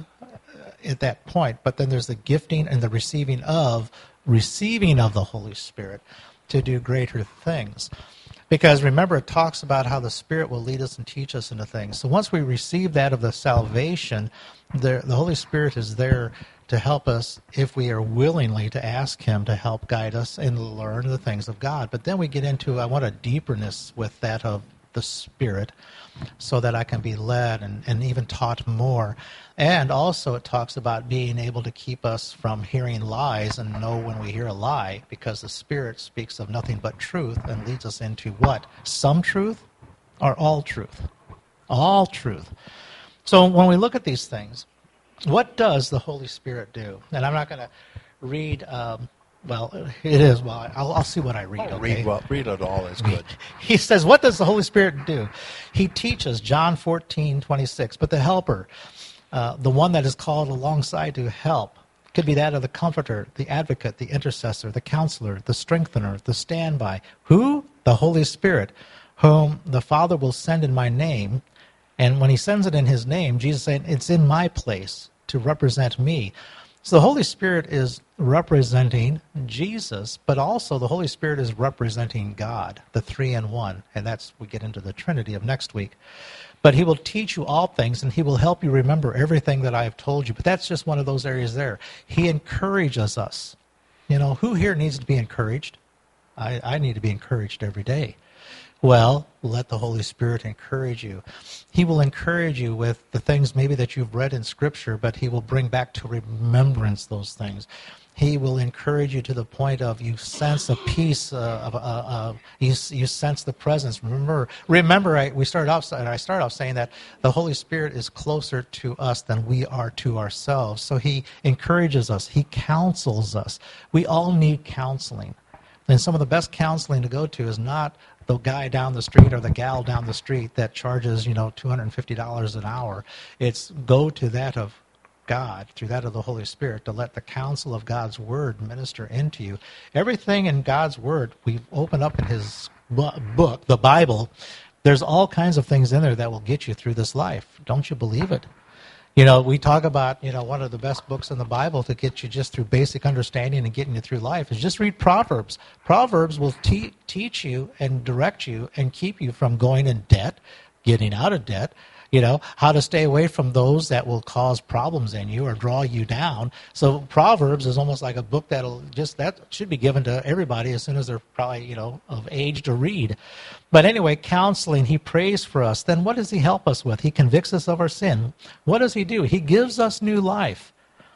at that point, but then there's the gifting and the receiving of, receiving of the Holy Spirit to do greater things. Because remember, it talks about how the Spirit will lead us and teach us into things. So once we receive that of the salvation, the, the Holy Spirit is there to help us if we are willingly to ask Him to help guide us and learn the things of God. But then we get into, I want a deeperness with that of the Spirit so that I can be led and, and even taught more. And also it talks about being able to keep us from hearing lies and know when we hear a lie, because the Spirit speaks of nothing but truth and leads us into what? Some truth or all truth? All truth. So when we look at these things, what does the Holy Spirit do? And I'm not going to read... Um, Well, it is. Well, I'll, I'll see what I read. Oh, okay? read, well, read it all. It's good. He says, what does the Holy Spirit do? He teaches, John fourteen twenty-six, but the helper, uh, the one that is called alongside to help, could be that of the comforter, the advocate, the intercessor, the counselor, the strengthener, the standby. Who? The Holy Spirit, whom the Father will send in my name. And when he sends it in his name, Jesus is saying, it's in my place to represent me. So the Holy Spirit is representing Jesus, but also the Holy Spirit is representing God, the three in one. And that's, we get into the Trinity of next week. But he will teach you all things, and he will help you remember everything that I have told you. But that's just one of those areas there. He encourages us. You know, who here needs to be encouraged? I, I need to be encouraged every day. Well, let the Holy Spirit encourage you. He will encourage you with the things maybe that you've read in Scripture, but he will bring back to remembrance those things. He will encourage you to the point of you sense a peace, uh, of, uh, uh, you, you sense the presence. Remember, remember I, we started off, I started off saying that the Holy Spirit is closer to us than we are to ourselves. So he encourages us. He counsels us. We all need counseling. And some of the best counseling to go to is not the guy down the street or the gal down the street that charges, you know, two hundred fifty dollars an hour. It's go to that of God, through that of the Holy Spirit, to let the counsel of God's Word minister into you. Everything in God's Word, we open up in His book, the Bible, there's all kinds of things in there that will get you through this life. Don't you believe it? You know, we talk about, you know, one of the best books in the Bible to get you just through basic understanding and getting you through life is just read Proverbs. Proverbs will te- teach you and direct you and keep you from going in debt, getting out of debt, you know, how to stay away from those that will cause problems in you or draw you down. So Proverbs is almost like a book that'll just, that should be given to everybody as soon as they're probably, you know, of age to read. But anyway, counseling, he prays for us. Then what does he help us with? He convicts us of our sin. What does he do? He gives us new life.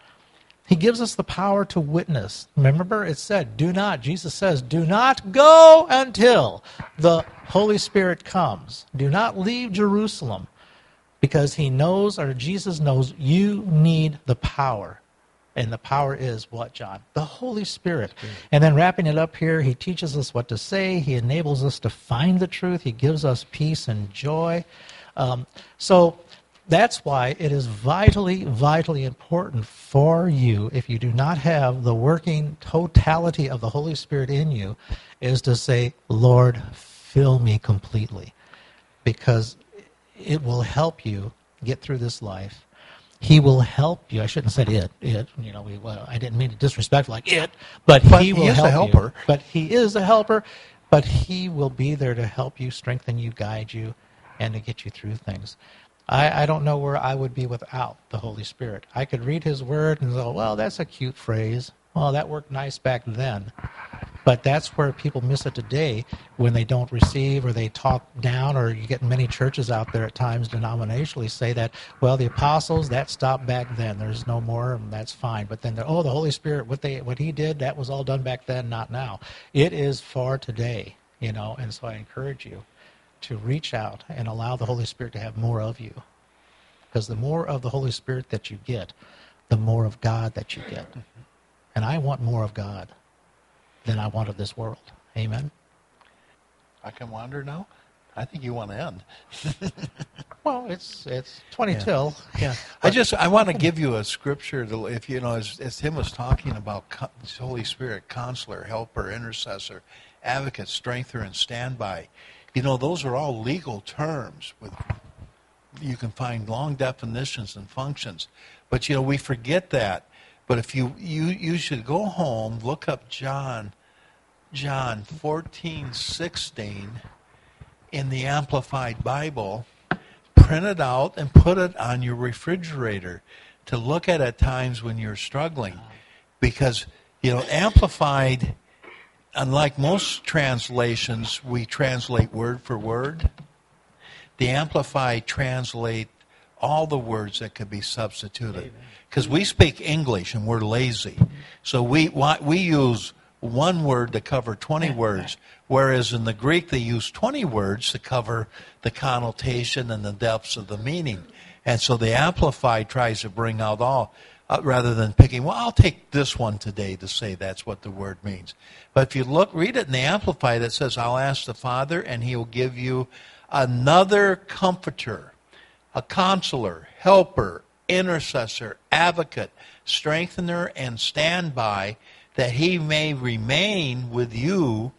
He gives us the power to witness. Remember, it said, do not, Jesus says, do not go until the Holy Spirit comes. Do not leave Jerusalem. Because he knows, or Jesus knows, you need the power. And the power is what, John? The Holy Spirit. Spirit. And then wrapping it up here, he teaches us what to say. He enables us to find the truth. He gives us peace and joy. Um, so that's why it is vitally, vitally important for you, if you do not have the working totality of the Holy Spirit in you, is to say, Lord, fill me completely. Because it will help you get through this life. He will help you. I shouldn't have said it. It, you know, we, well, I didn't mean to disrespect like it, but, but he, he will is help a helper. you. But he is a helper. But he will be there to help you, strengthen you, guide you, and to get you through things. I, I don't know where I would be without the Holy Spirit. I could read his word and go, well, that's a cute phrase. Well, that worked nice back then. But that's where people miss it today when they don't receive or they talk down, or you get many churches out there at times denominationally say that, well, the apostles, that stopped back then. There's no more, and that's fine. But then, oh, the Holy Spirit, what they, what he did, that was all done back then, not now. It is for today, you know, and so I encourage you to reach out and allow the Holy Spirit to have more of you. Because the more of the Holy Spirit that you get, the more of God that you get. And I want more of God than I want of this world. Amen? I can wander now? I think you want to end. Well, it's it's twenty Yeah. till. Yeah. I just, I want to give you a scripture, to, if you know, as, as Tim was talking about co- Holy Spirit, counselor, helper, intercessor, advocate, strengthener, and standby. You know, those are all legal terms. With you can find long definitions and functions. But, you know, we forget that. But if you, you, you should go home, look up John, John fourteen sixteen in the Amplified Bible, print it out and put it on your refrigerator to look at at times when you're struggling. Because, you know, Amplified, unlike most translations, we translate word for word. The Amplified translate all the words that could be substituted. Because we speak English and we're lazy. So we we use one word to cover twenty words, whereas in the Greek they use twenty words to cover the connotation and the depths of the meaning. And so the Amplified tries to bring out all, uh, rather than picking, well, I'll take this one today to say that's what the word means. But if you look, read it in the Amplified, it says, I'll ask the Father and He'll give you another comforter, a counselor, helper, intercessor, advocate, strengthener, and standby, that He may remain with you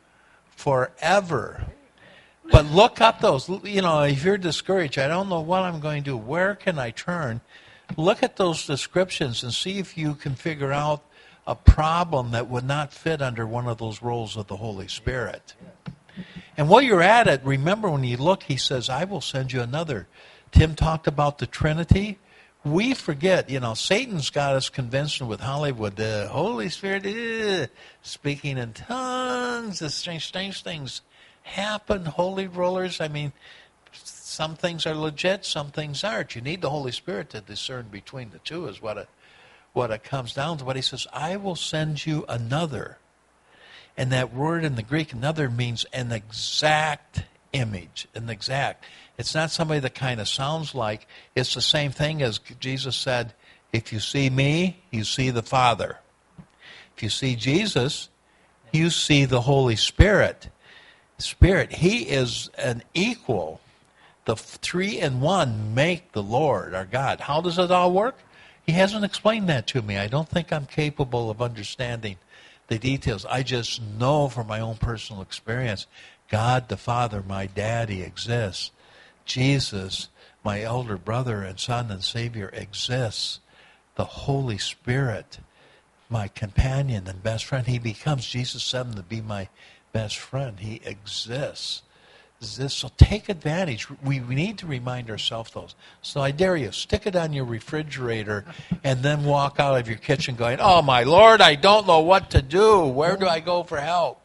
forever. But look up those, you know, if you're discouraged, I don't know what I'm going to do, where can I turn? Look at those descriptions and see if you can figure out a problem that would not fit under one of those roles of the Holy Spirit. And while you're at it, remember when you look, He says, I will send you another. Tim talked about the Trinity. We forget, you know, Satan's got us convinced with Hollywood, the Holy Spirit is speaking in tongues, the strange, strange things happen, holy rollers. I mean, some things are legit, some things aren't. You need the Holy Spirit to discern between the two is what it, what it comes down to. But He says, I will send you another. And that word in the Greek, another, means an exact image, an exact. It's not somebody that kind of sounds like. It's the same thing as Jesus said, if you see me, you see the Father. If you see Jesus, you see the Holy Spirit. Spirit, He is an equal. The three in one make the Lord, our God. How does it all work? He hasn't explained that to me. I don't think I'm capable of understanding the details. I just know from my own personal experience, God the Father, my daddy, exists. Jesus, my elder brother and son and Savior, exists. The Holy Spirit, my companion and best friend, He becomes, Jesus said Him to be my best friend. He exists. This, so take advantage. We, we need to remind ourselves those. So I dare you, stick it on your refrigerator and then walk out of your kitchen going, oh my Lord, I don't know what to do. Where do I go for help?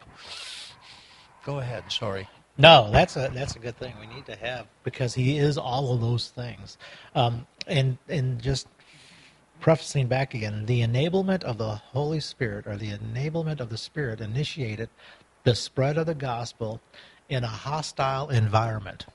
Go ahead, sorry. No, that's a that's a good thing we need to have, because He is all of those things. Um, and and just prefacing back again, the enablement of the Holy Spirit, or the enablement of the Spirit, initiated the spread of the gospel in a hostile environment.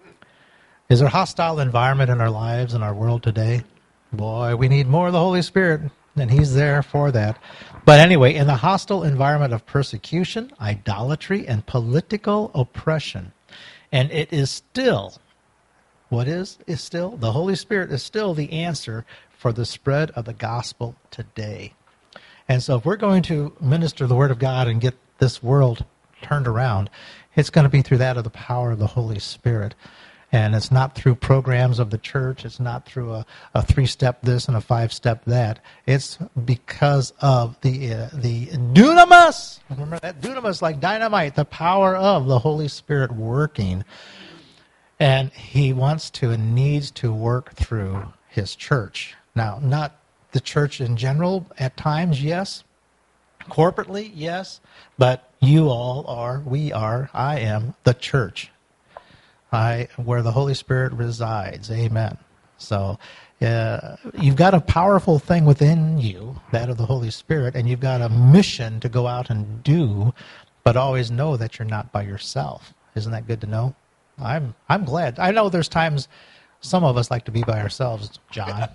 Is there a hostile environment in our lives, in our world today? Boy, we need more of the Holy Spirit, and He's there for that. But anyway, in the hostile environment of persecution, idolatry, and political oppression, and it is still, what is, is still, the Holy Spirit is still the answer for the spread of the gospel today. And so if we're going to minister the Word of God and get this world turned around, it's going to be through that of the power of the Holy Spirit. And it's not through programs of the church. It's not through a, a three-step this and a five-step that. It's because of the uh, the dunamis. Remember that? Dunamis, like dynamite, the power of the Holy Spirit working. And He wants to and needs to work through His church. Now, not the church in general at times, yes. Corporately, yes. But you all are, we are, I am the church. I, where the Holy Spirit resides. Amen. So uh, you've got a powerful thing within you, that of the Holy Spirit, and you've got a mission to go out and do, but always know that you're not by yourself. Isn't that good to know? I'm I'm glad. I know there's times some of us like to be by ourselves, John.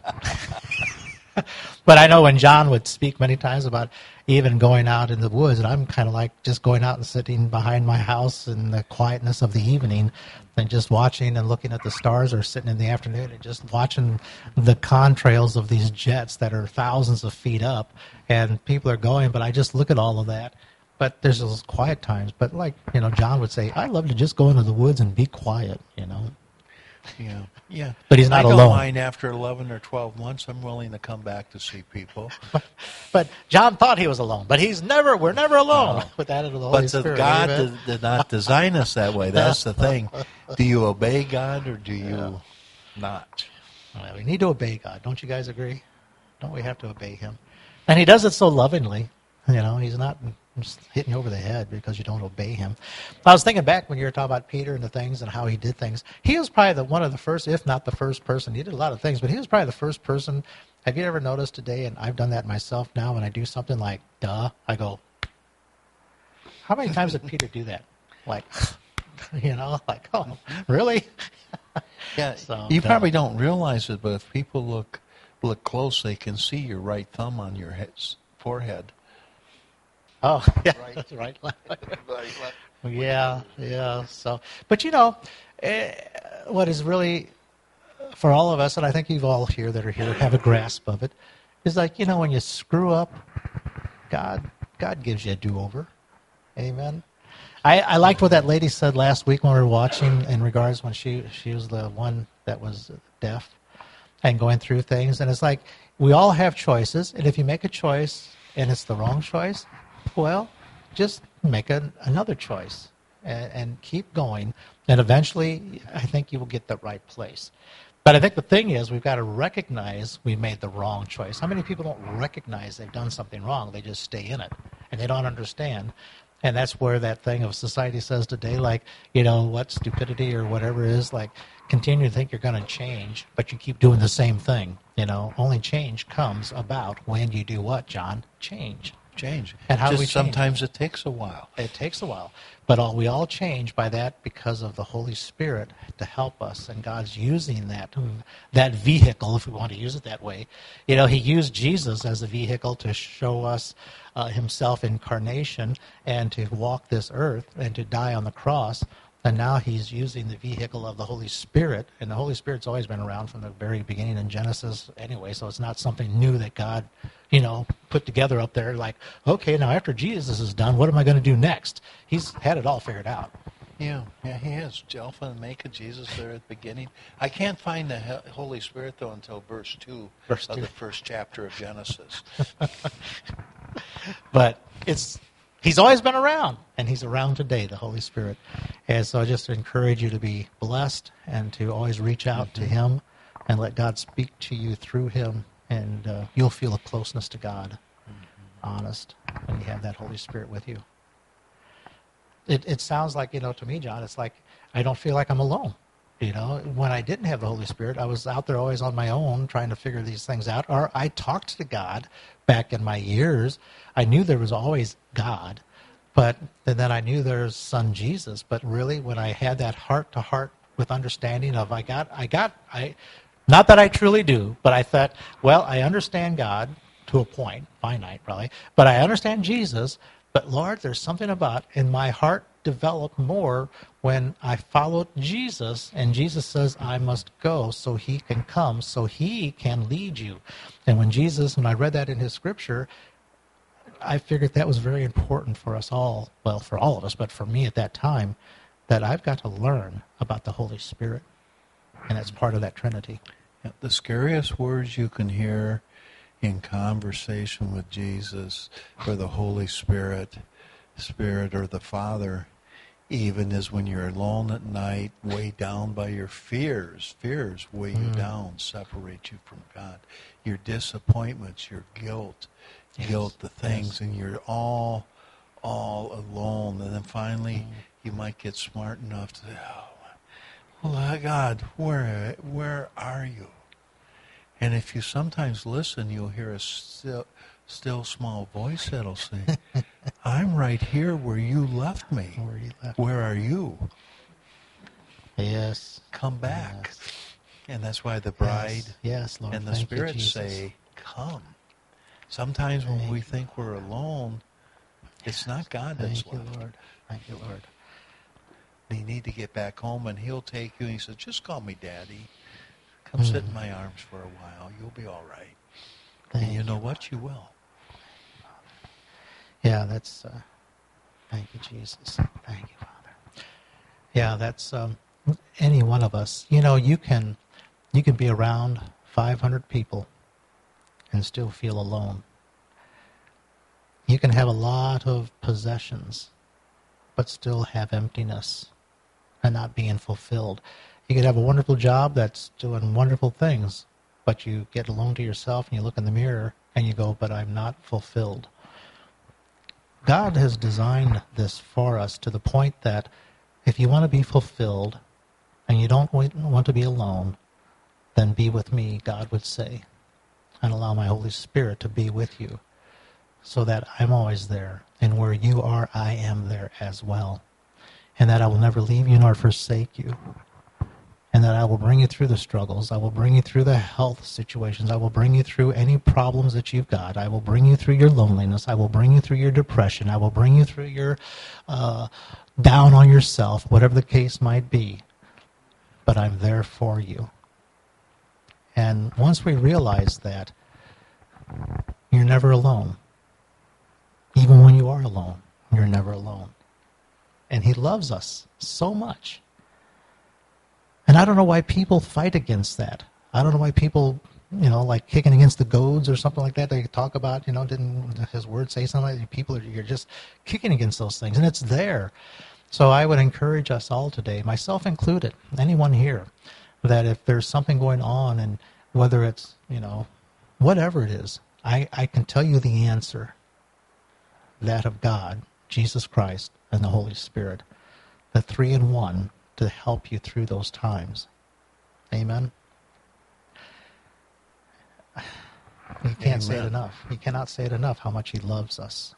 But I know when John would speak many times about even going out in the woods, and I'm kind of like just going out and sitting behind my house in the quietness of the evening and just watching and looking at the stars, or sitting in the afternoon and just watching the contrails of these jets that are thousands of feet up, and people are going, but I just look at all of that. but there's those quiet times. But like, you know, John would say, I love to just go into the woods and be quiet, you know. Yeah, yeah. But he's not I don't alone. mind after eleven or twelve months. I'm willing to come back to see people. But John thought he was alone. But he's never, we're never alone No. with that of the Holy But the Spirit. God Amen? did, did not design us that way. That's the thing. Do you obey God or do you Yeah. not? Well, we need to obey God. Don't you guys agree? Don't we have to obey him? And he does it so lovingly. You know, he's not just hitting you over the head because you don't obey him. I was thinking back when you were talking about Peter and the things and how he did things. He was probably the one of the first, if not the first person. He did a lot of things, but he was probably the first person. Have you ever noticed today, and I've done that myself now, when I do something like, duh, I go, how many times did Peter do that? Like, you know, like, oh, really? Yeah, So, you duh. probably don't realize it, but if people look look close, they can see your right thumb on your head, forehead. Oh, yeah, Right. that's right. Yeah, yeah. So, but you know, eh, what is really for all of us, and I think you all here that are here have a grasp of it, is like, you know, when you screw up, God, God gives you a do-over. Amen. I, I liked what that lady said last week when we were watching in regards when she she was the one that was deaf and going through things, and it's like we all have choices, and if you make a choice and it's the wrong choice, well, just make a, another choice and, and keep going. And eventually, I think you will get the right place. But I think the thing is, we've got to recognize we made the wrong choice. How many people don't recognize they've done something wrong? They just stay in it, and they don't understand. And that's where that thing of society says today, like, you know, what stupidity or whatever it is, like, continue to think you're going to change, but you keep doing the same thing. You know, only change comes about when you do what, John? Change. Change. And how do Just we change? sometimes it takes a while. It takes a while. But all, we all change by that because of the Holy Spirit to help us. And God's using that, that vehicle, if we want to use it that way. You know, he used Jesus as a vehicle to show us uh, himself incarnation and to walk this earth and to die on the cross. And now he's using the vehicle of the Holy Spirit. And the Holy Spirit's always been around from the very beginning in Genesis anyway, so it's not something new that God, you know, put together up there like, okay, now after Jesus is done, what am I going to do next? He's had it all figured out. Yeah, yeah, he is. Alpha and Omega, Jesus there at the beginning. I can't find the He- Holy Spirit, though, until verse two Verse of two. the first chapter of Genesis. But it's he's always been around, and he's around today, the Holy Spirit. And so I just encourage you to be blessed and to always reach out Mm-hmm. to him and let God speak to you through him, and uh, you'll feel a closeness to God, Mm-hmm. honest, when you have that Holy Spirit with you. It, it sounds like, you know, to me, John, it's like I don't feel like I'm alone. You know, when I didn't have the Holy Spirit, I was out there always on my own trying to figure these things out. Or I talked to God back in my years. I knew there was always God, but and then I knew there's Son Jesus. But really, when I had that heart to heart with understanding of I got, I got, I, not that I truly do, but I thought, well, I understand God to a point, finite probably, but I understand Jesus. But Lord, there's something about, and my heart developed more when I followed Jesus, and Jesus says, I must go so he can come, so he can lead you. And when Jesus, when I read that in his scripture, I figured that was very important for us all, well, for all of us, but for me at that time, that I've got to learn about the Holy Spirit, and that's part of that Trinity. Yeah, the scariest words you can hear in conversation with Jesus or the Holy Spirit, Spirit or the Father, even is when you're alone at night, weighed down by your fears. Fears weigh you Mm. down, separate you from God. Your disappointments, your guilt, Yes. guilt, the things, Yes. and you're all, all alone. And then finally, Mm. you might get smart enough to say, oh, well, God, where, where are you? And if you sometimes listen, you'll hear a still, still small voice that'll say, I'm right here where you left me. Where you left. Where are you? Yes. Come back. Yes. And that's why the bride Yes, yes, Lord. and the Thank you, Spirit Jesus. say, come. Sometimes when Thank we you, think we're alone, it's not God that's Thank you, left. Lord. Thank you, Lord. You need to get back home, and He'll take you. And He says, just call me Daddy. Come sit in Mm. my arms for a while. You'll be all right. Thank And you know what? You will. Yeah, that's uh, Thank you, Jesus. Thank you, Father. Yeah, that's um, any one of us. You know, you can you can be around five hundred people and still feel alone. You can have a lot of possessions, but still have emptiness and not being fulfilled. You could have a wonderful job that's doing wonderful things, but you get alone to yourself and you look in the mirror and you go, but I'm not fulfilled. God has designed this for us to the point that if you want to be fulfilled and you don't want to be alone, then be with me, God would say, and allow my Holy Spirit to be with you so that I'm always there. And where you are, I am there as well. And that I will never leave you nor forsake you. And that I will bring you through the struggles. I will bring you through the health situations. I will bring you through any problems that you've got. I will bring you through your loneliness. I will bring you through your depression. I will bring you through your uh, down on yourself, whatever the case might be. But I'm there for you. And once we realize that, you're never alone. Even when you are alone, you're never alone. And he loves us so much. And I don't know why people fight against that. I don't know why people, you know, like kicking against the goads or something like that. They talk about, you know, didn't his word say something like that? People are you're just kicking against those things. And it's there. So I would encourage us all today, myself included, anyone here, that if there's something going on, and whether it's, you know, whatever it is, I, I can tell you the answer. That of God, Jesus Christ, and the Holy Spirit. The three in one to help you through those times. Amen? You can't Amen. Say it enough. You cannot say it enough how much he loves us.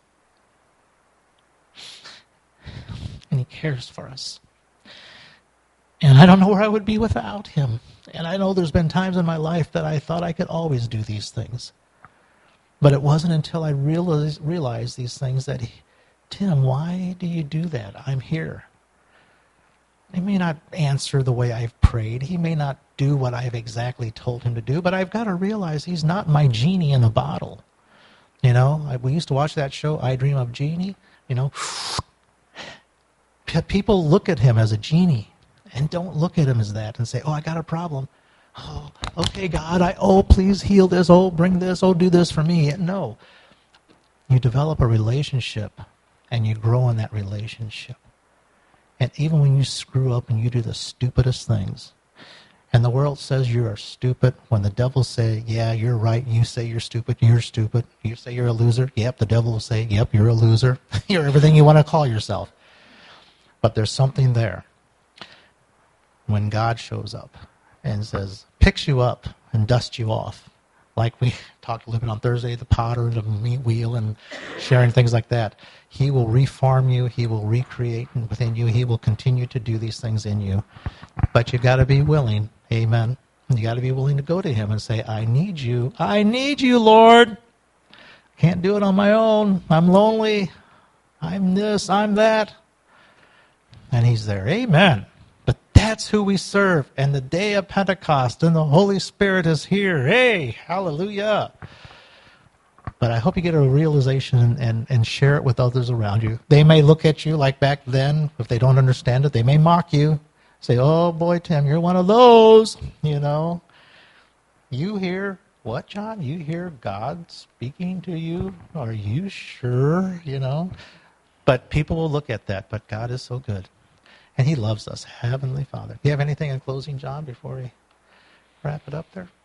And he cares for us. And I don't know where I would be without him. And I know there's been times in my life that I thought I could always do these things. But it wasn't until I realized, realized these things that, he, Tim, why do you do that? I'm here. He may not answer the way I've prayed. He may not do what I've exactly told him to do, but I've got to realize he's not my genie in a bottle. You know, I, we used to watch that show, I Dream of Jeannie. You know, people look at him as a genie and don't look at him as that and say, oh, I got a problem. Oh, okay, God, I, oh, please heal this. Oh, bring this. Oh, do this for me. No. You develop a relationship, and you grow in that relationship. And even when you screw up and you do the stupidest things, and the world says you are stupid, when the devil say, yeah, you're right, you say you're stupid, you're stupid. You say you're a loser, yep, the devil will say, yep, you're a loser. You're everything you want to call yourself. But there's something there. When God shows up and says, picks you up and dusts you off. Like we talked a little bit on Thursday, the potter and the meat wheel and sharing things like that. He will reform you. He will recreate within you. He will continue to do these things in you. But you got to be willing. Amen. You got to be willing to go to him and say, I need you. I need you, Lord. Can't do it on my own. I'm lonely. I'm this. I'm that. And he's there. Amen. That's who we serve. And the day of Pentecost and the Holy Spirit is here. Hey, hallelujah. But I hope you get a realization and, and, and share it with others around you. They may look at you like back then. If they don't understand it, they may mock you. Say, oh, boy, Tim, you're one of those. You know. You hear, what, John? You hear God speaking to you? Are you sure? You know. But people will look at that. But God is so good. And he loves us, Heavenly Father. Do you have anything in closing, John, before we wrap it up there?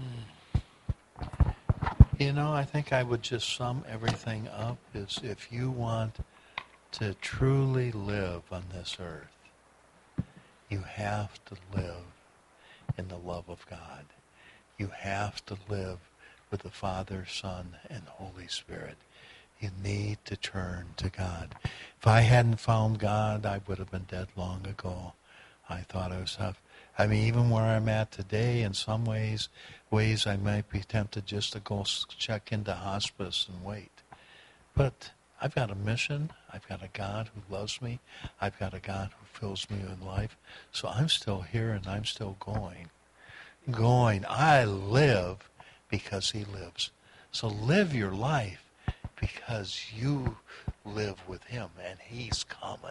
You know, I think I would just sum everything up is if you want to truly live on this earth, you have to live in the love of God. You have to live with the Father, Son, and Holy Spirit. You need to turn to God. If I hadn't found God, I would have been dead long ago. I thought I was tough. I mean, even where I'm at today, in some ways, ways I might be tempted just to go check into hospice and wait. But I've got a mission. I've got a God who loves me. I've got a God who fills me with life. So I'm still here and I'm still going. Going. I live because he lives. So live your life because you live with him, and he's coming.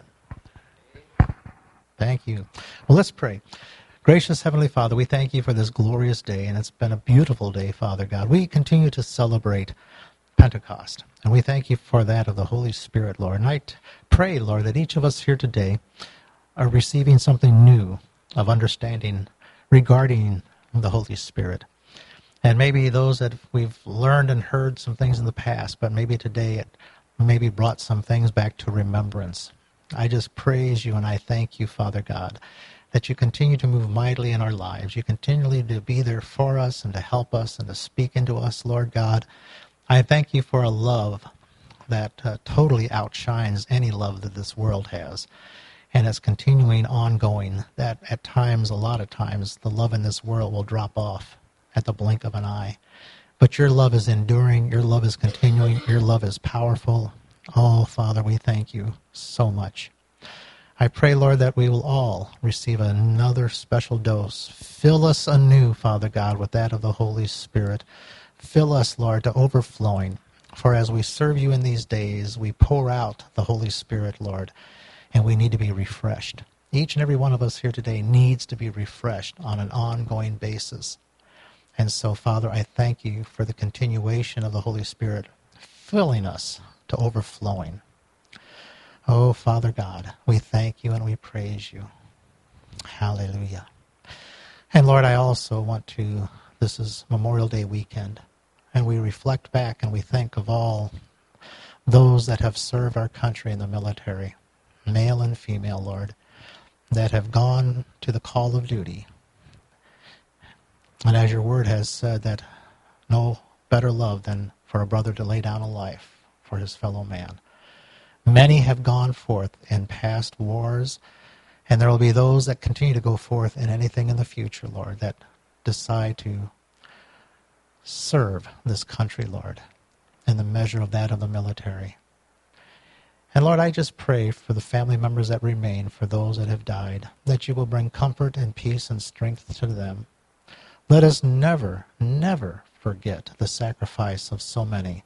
Thank you. Well, let's pray. Gracious Heavenly Father, we thank you for this glorious day, and it's been a beautiful day, Father God. We continue to celebrate Pentecost, and we thank you for that of the Holy Spirit, Lord. And I t- pray, Lord, that each of us here today are receiving something new of understanding regarding the Holy Spirit. And maybe those that we've learned and heard some things in the past, but maybe today it maybe brought some things back to remembrance. I just praise you and I thank you, Father God, that you continue to move mightily in our lives. You continually to be there for us and to help us and to speak into us, Lord God. I thank you for a love that uh, totally outshines any love that this world has. And it's continuing, ongoing, that at times, a lot of times, the love in this world will drop off at the blink of an eye. But your love is enduring. Your love is continuing. Your love is powerful. Oh, Father, we thank you so much. I pray, Lord, that we will all receive another special dose. Fill us anew, Father God, with that of the Holy Spirit. Fill us, Lord, to overflowing. For as we serve you in these days, we pour out the Holy Spirit, Lord, and we need to be refreshed. Each and every one of us here today needs to be refreshed on an ongoing basis. And so, Father, I thank you for the continuation of the Holy Spirit filling us to overflowing. Oh, Father God, we thank you and we praise you. Hallelujah. And Lord, I also want to, this is Memorial Day weekend, and we reflect back and we think of all those that have served our country in the military, male and female, Lord, that have gone to the call of duty. And as your word has said, that no better love than for a brother to lay down a life for his fellow man. Many have gone forth in past wars, and there will be those that continue to go forth in anything in the future, Lord, that decide to serve this country, Lord, in the measure of that of the military. And Lord, I just pray for the family members that remain, for those that have died, that you will bring comfort and peace and strength to them. Let us never, never forget the sacrifice of so many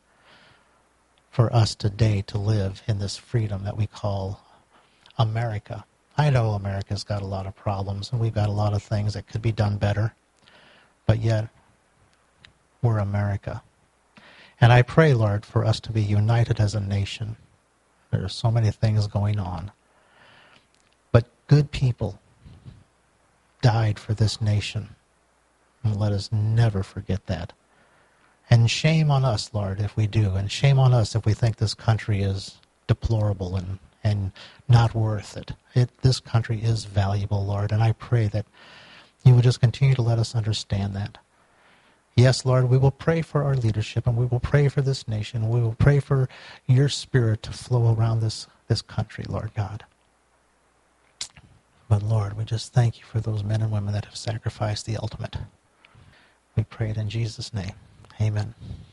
for us today to live in this freedom that we call America. I know America's got a lot of problems, and we've got a lot of things that could be done better, but yet we're America. And I pray, Lord, for us to be united as a nation. There are so many things going on, but good people died for this nation, and let us never forget that. And shame on us, Lord, if we do. And shame on us if we think this country is deplorable and, and not worth it. it. This country is valuable, Lord. And I pray that you would just continue to let us understand that. Yes, Lord, we will pray for our leadership, and we will pray for this nation. We will pray for your Spirit to flow around this, this country, Lord God. But Lord, we just thank you for those men and women that have sacrificed the ultimate. We pray it in Jesus' name. Amen.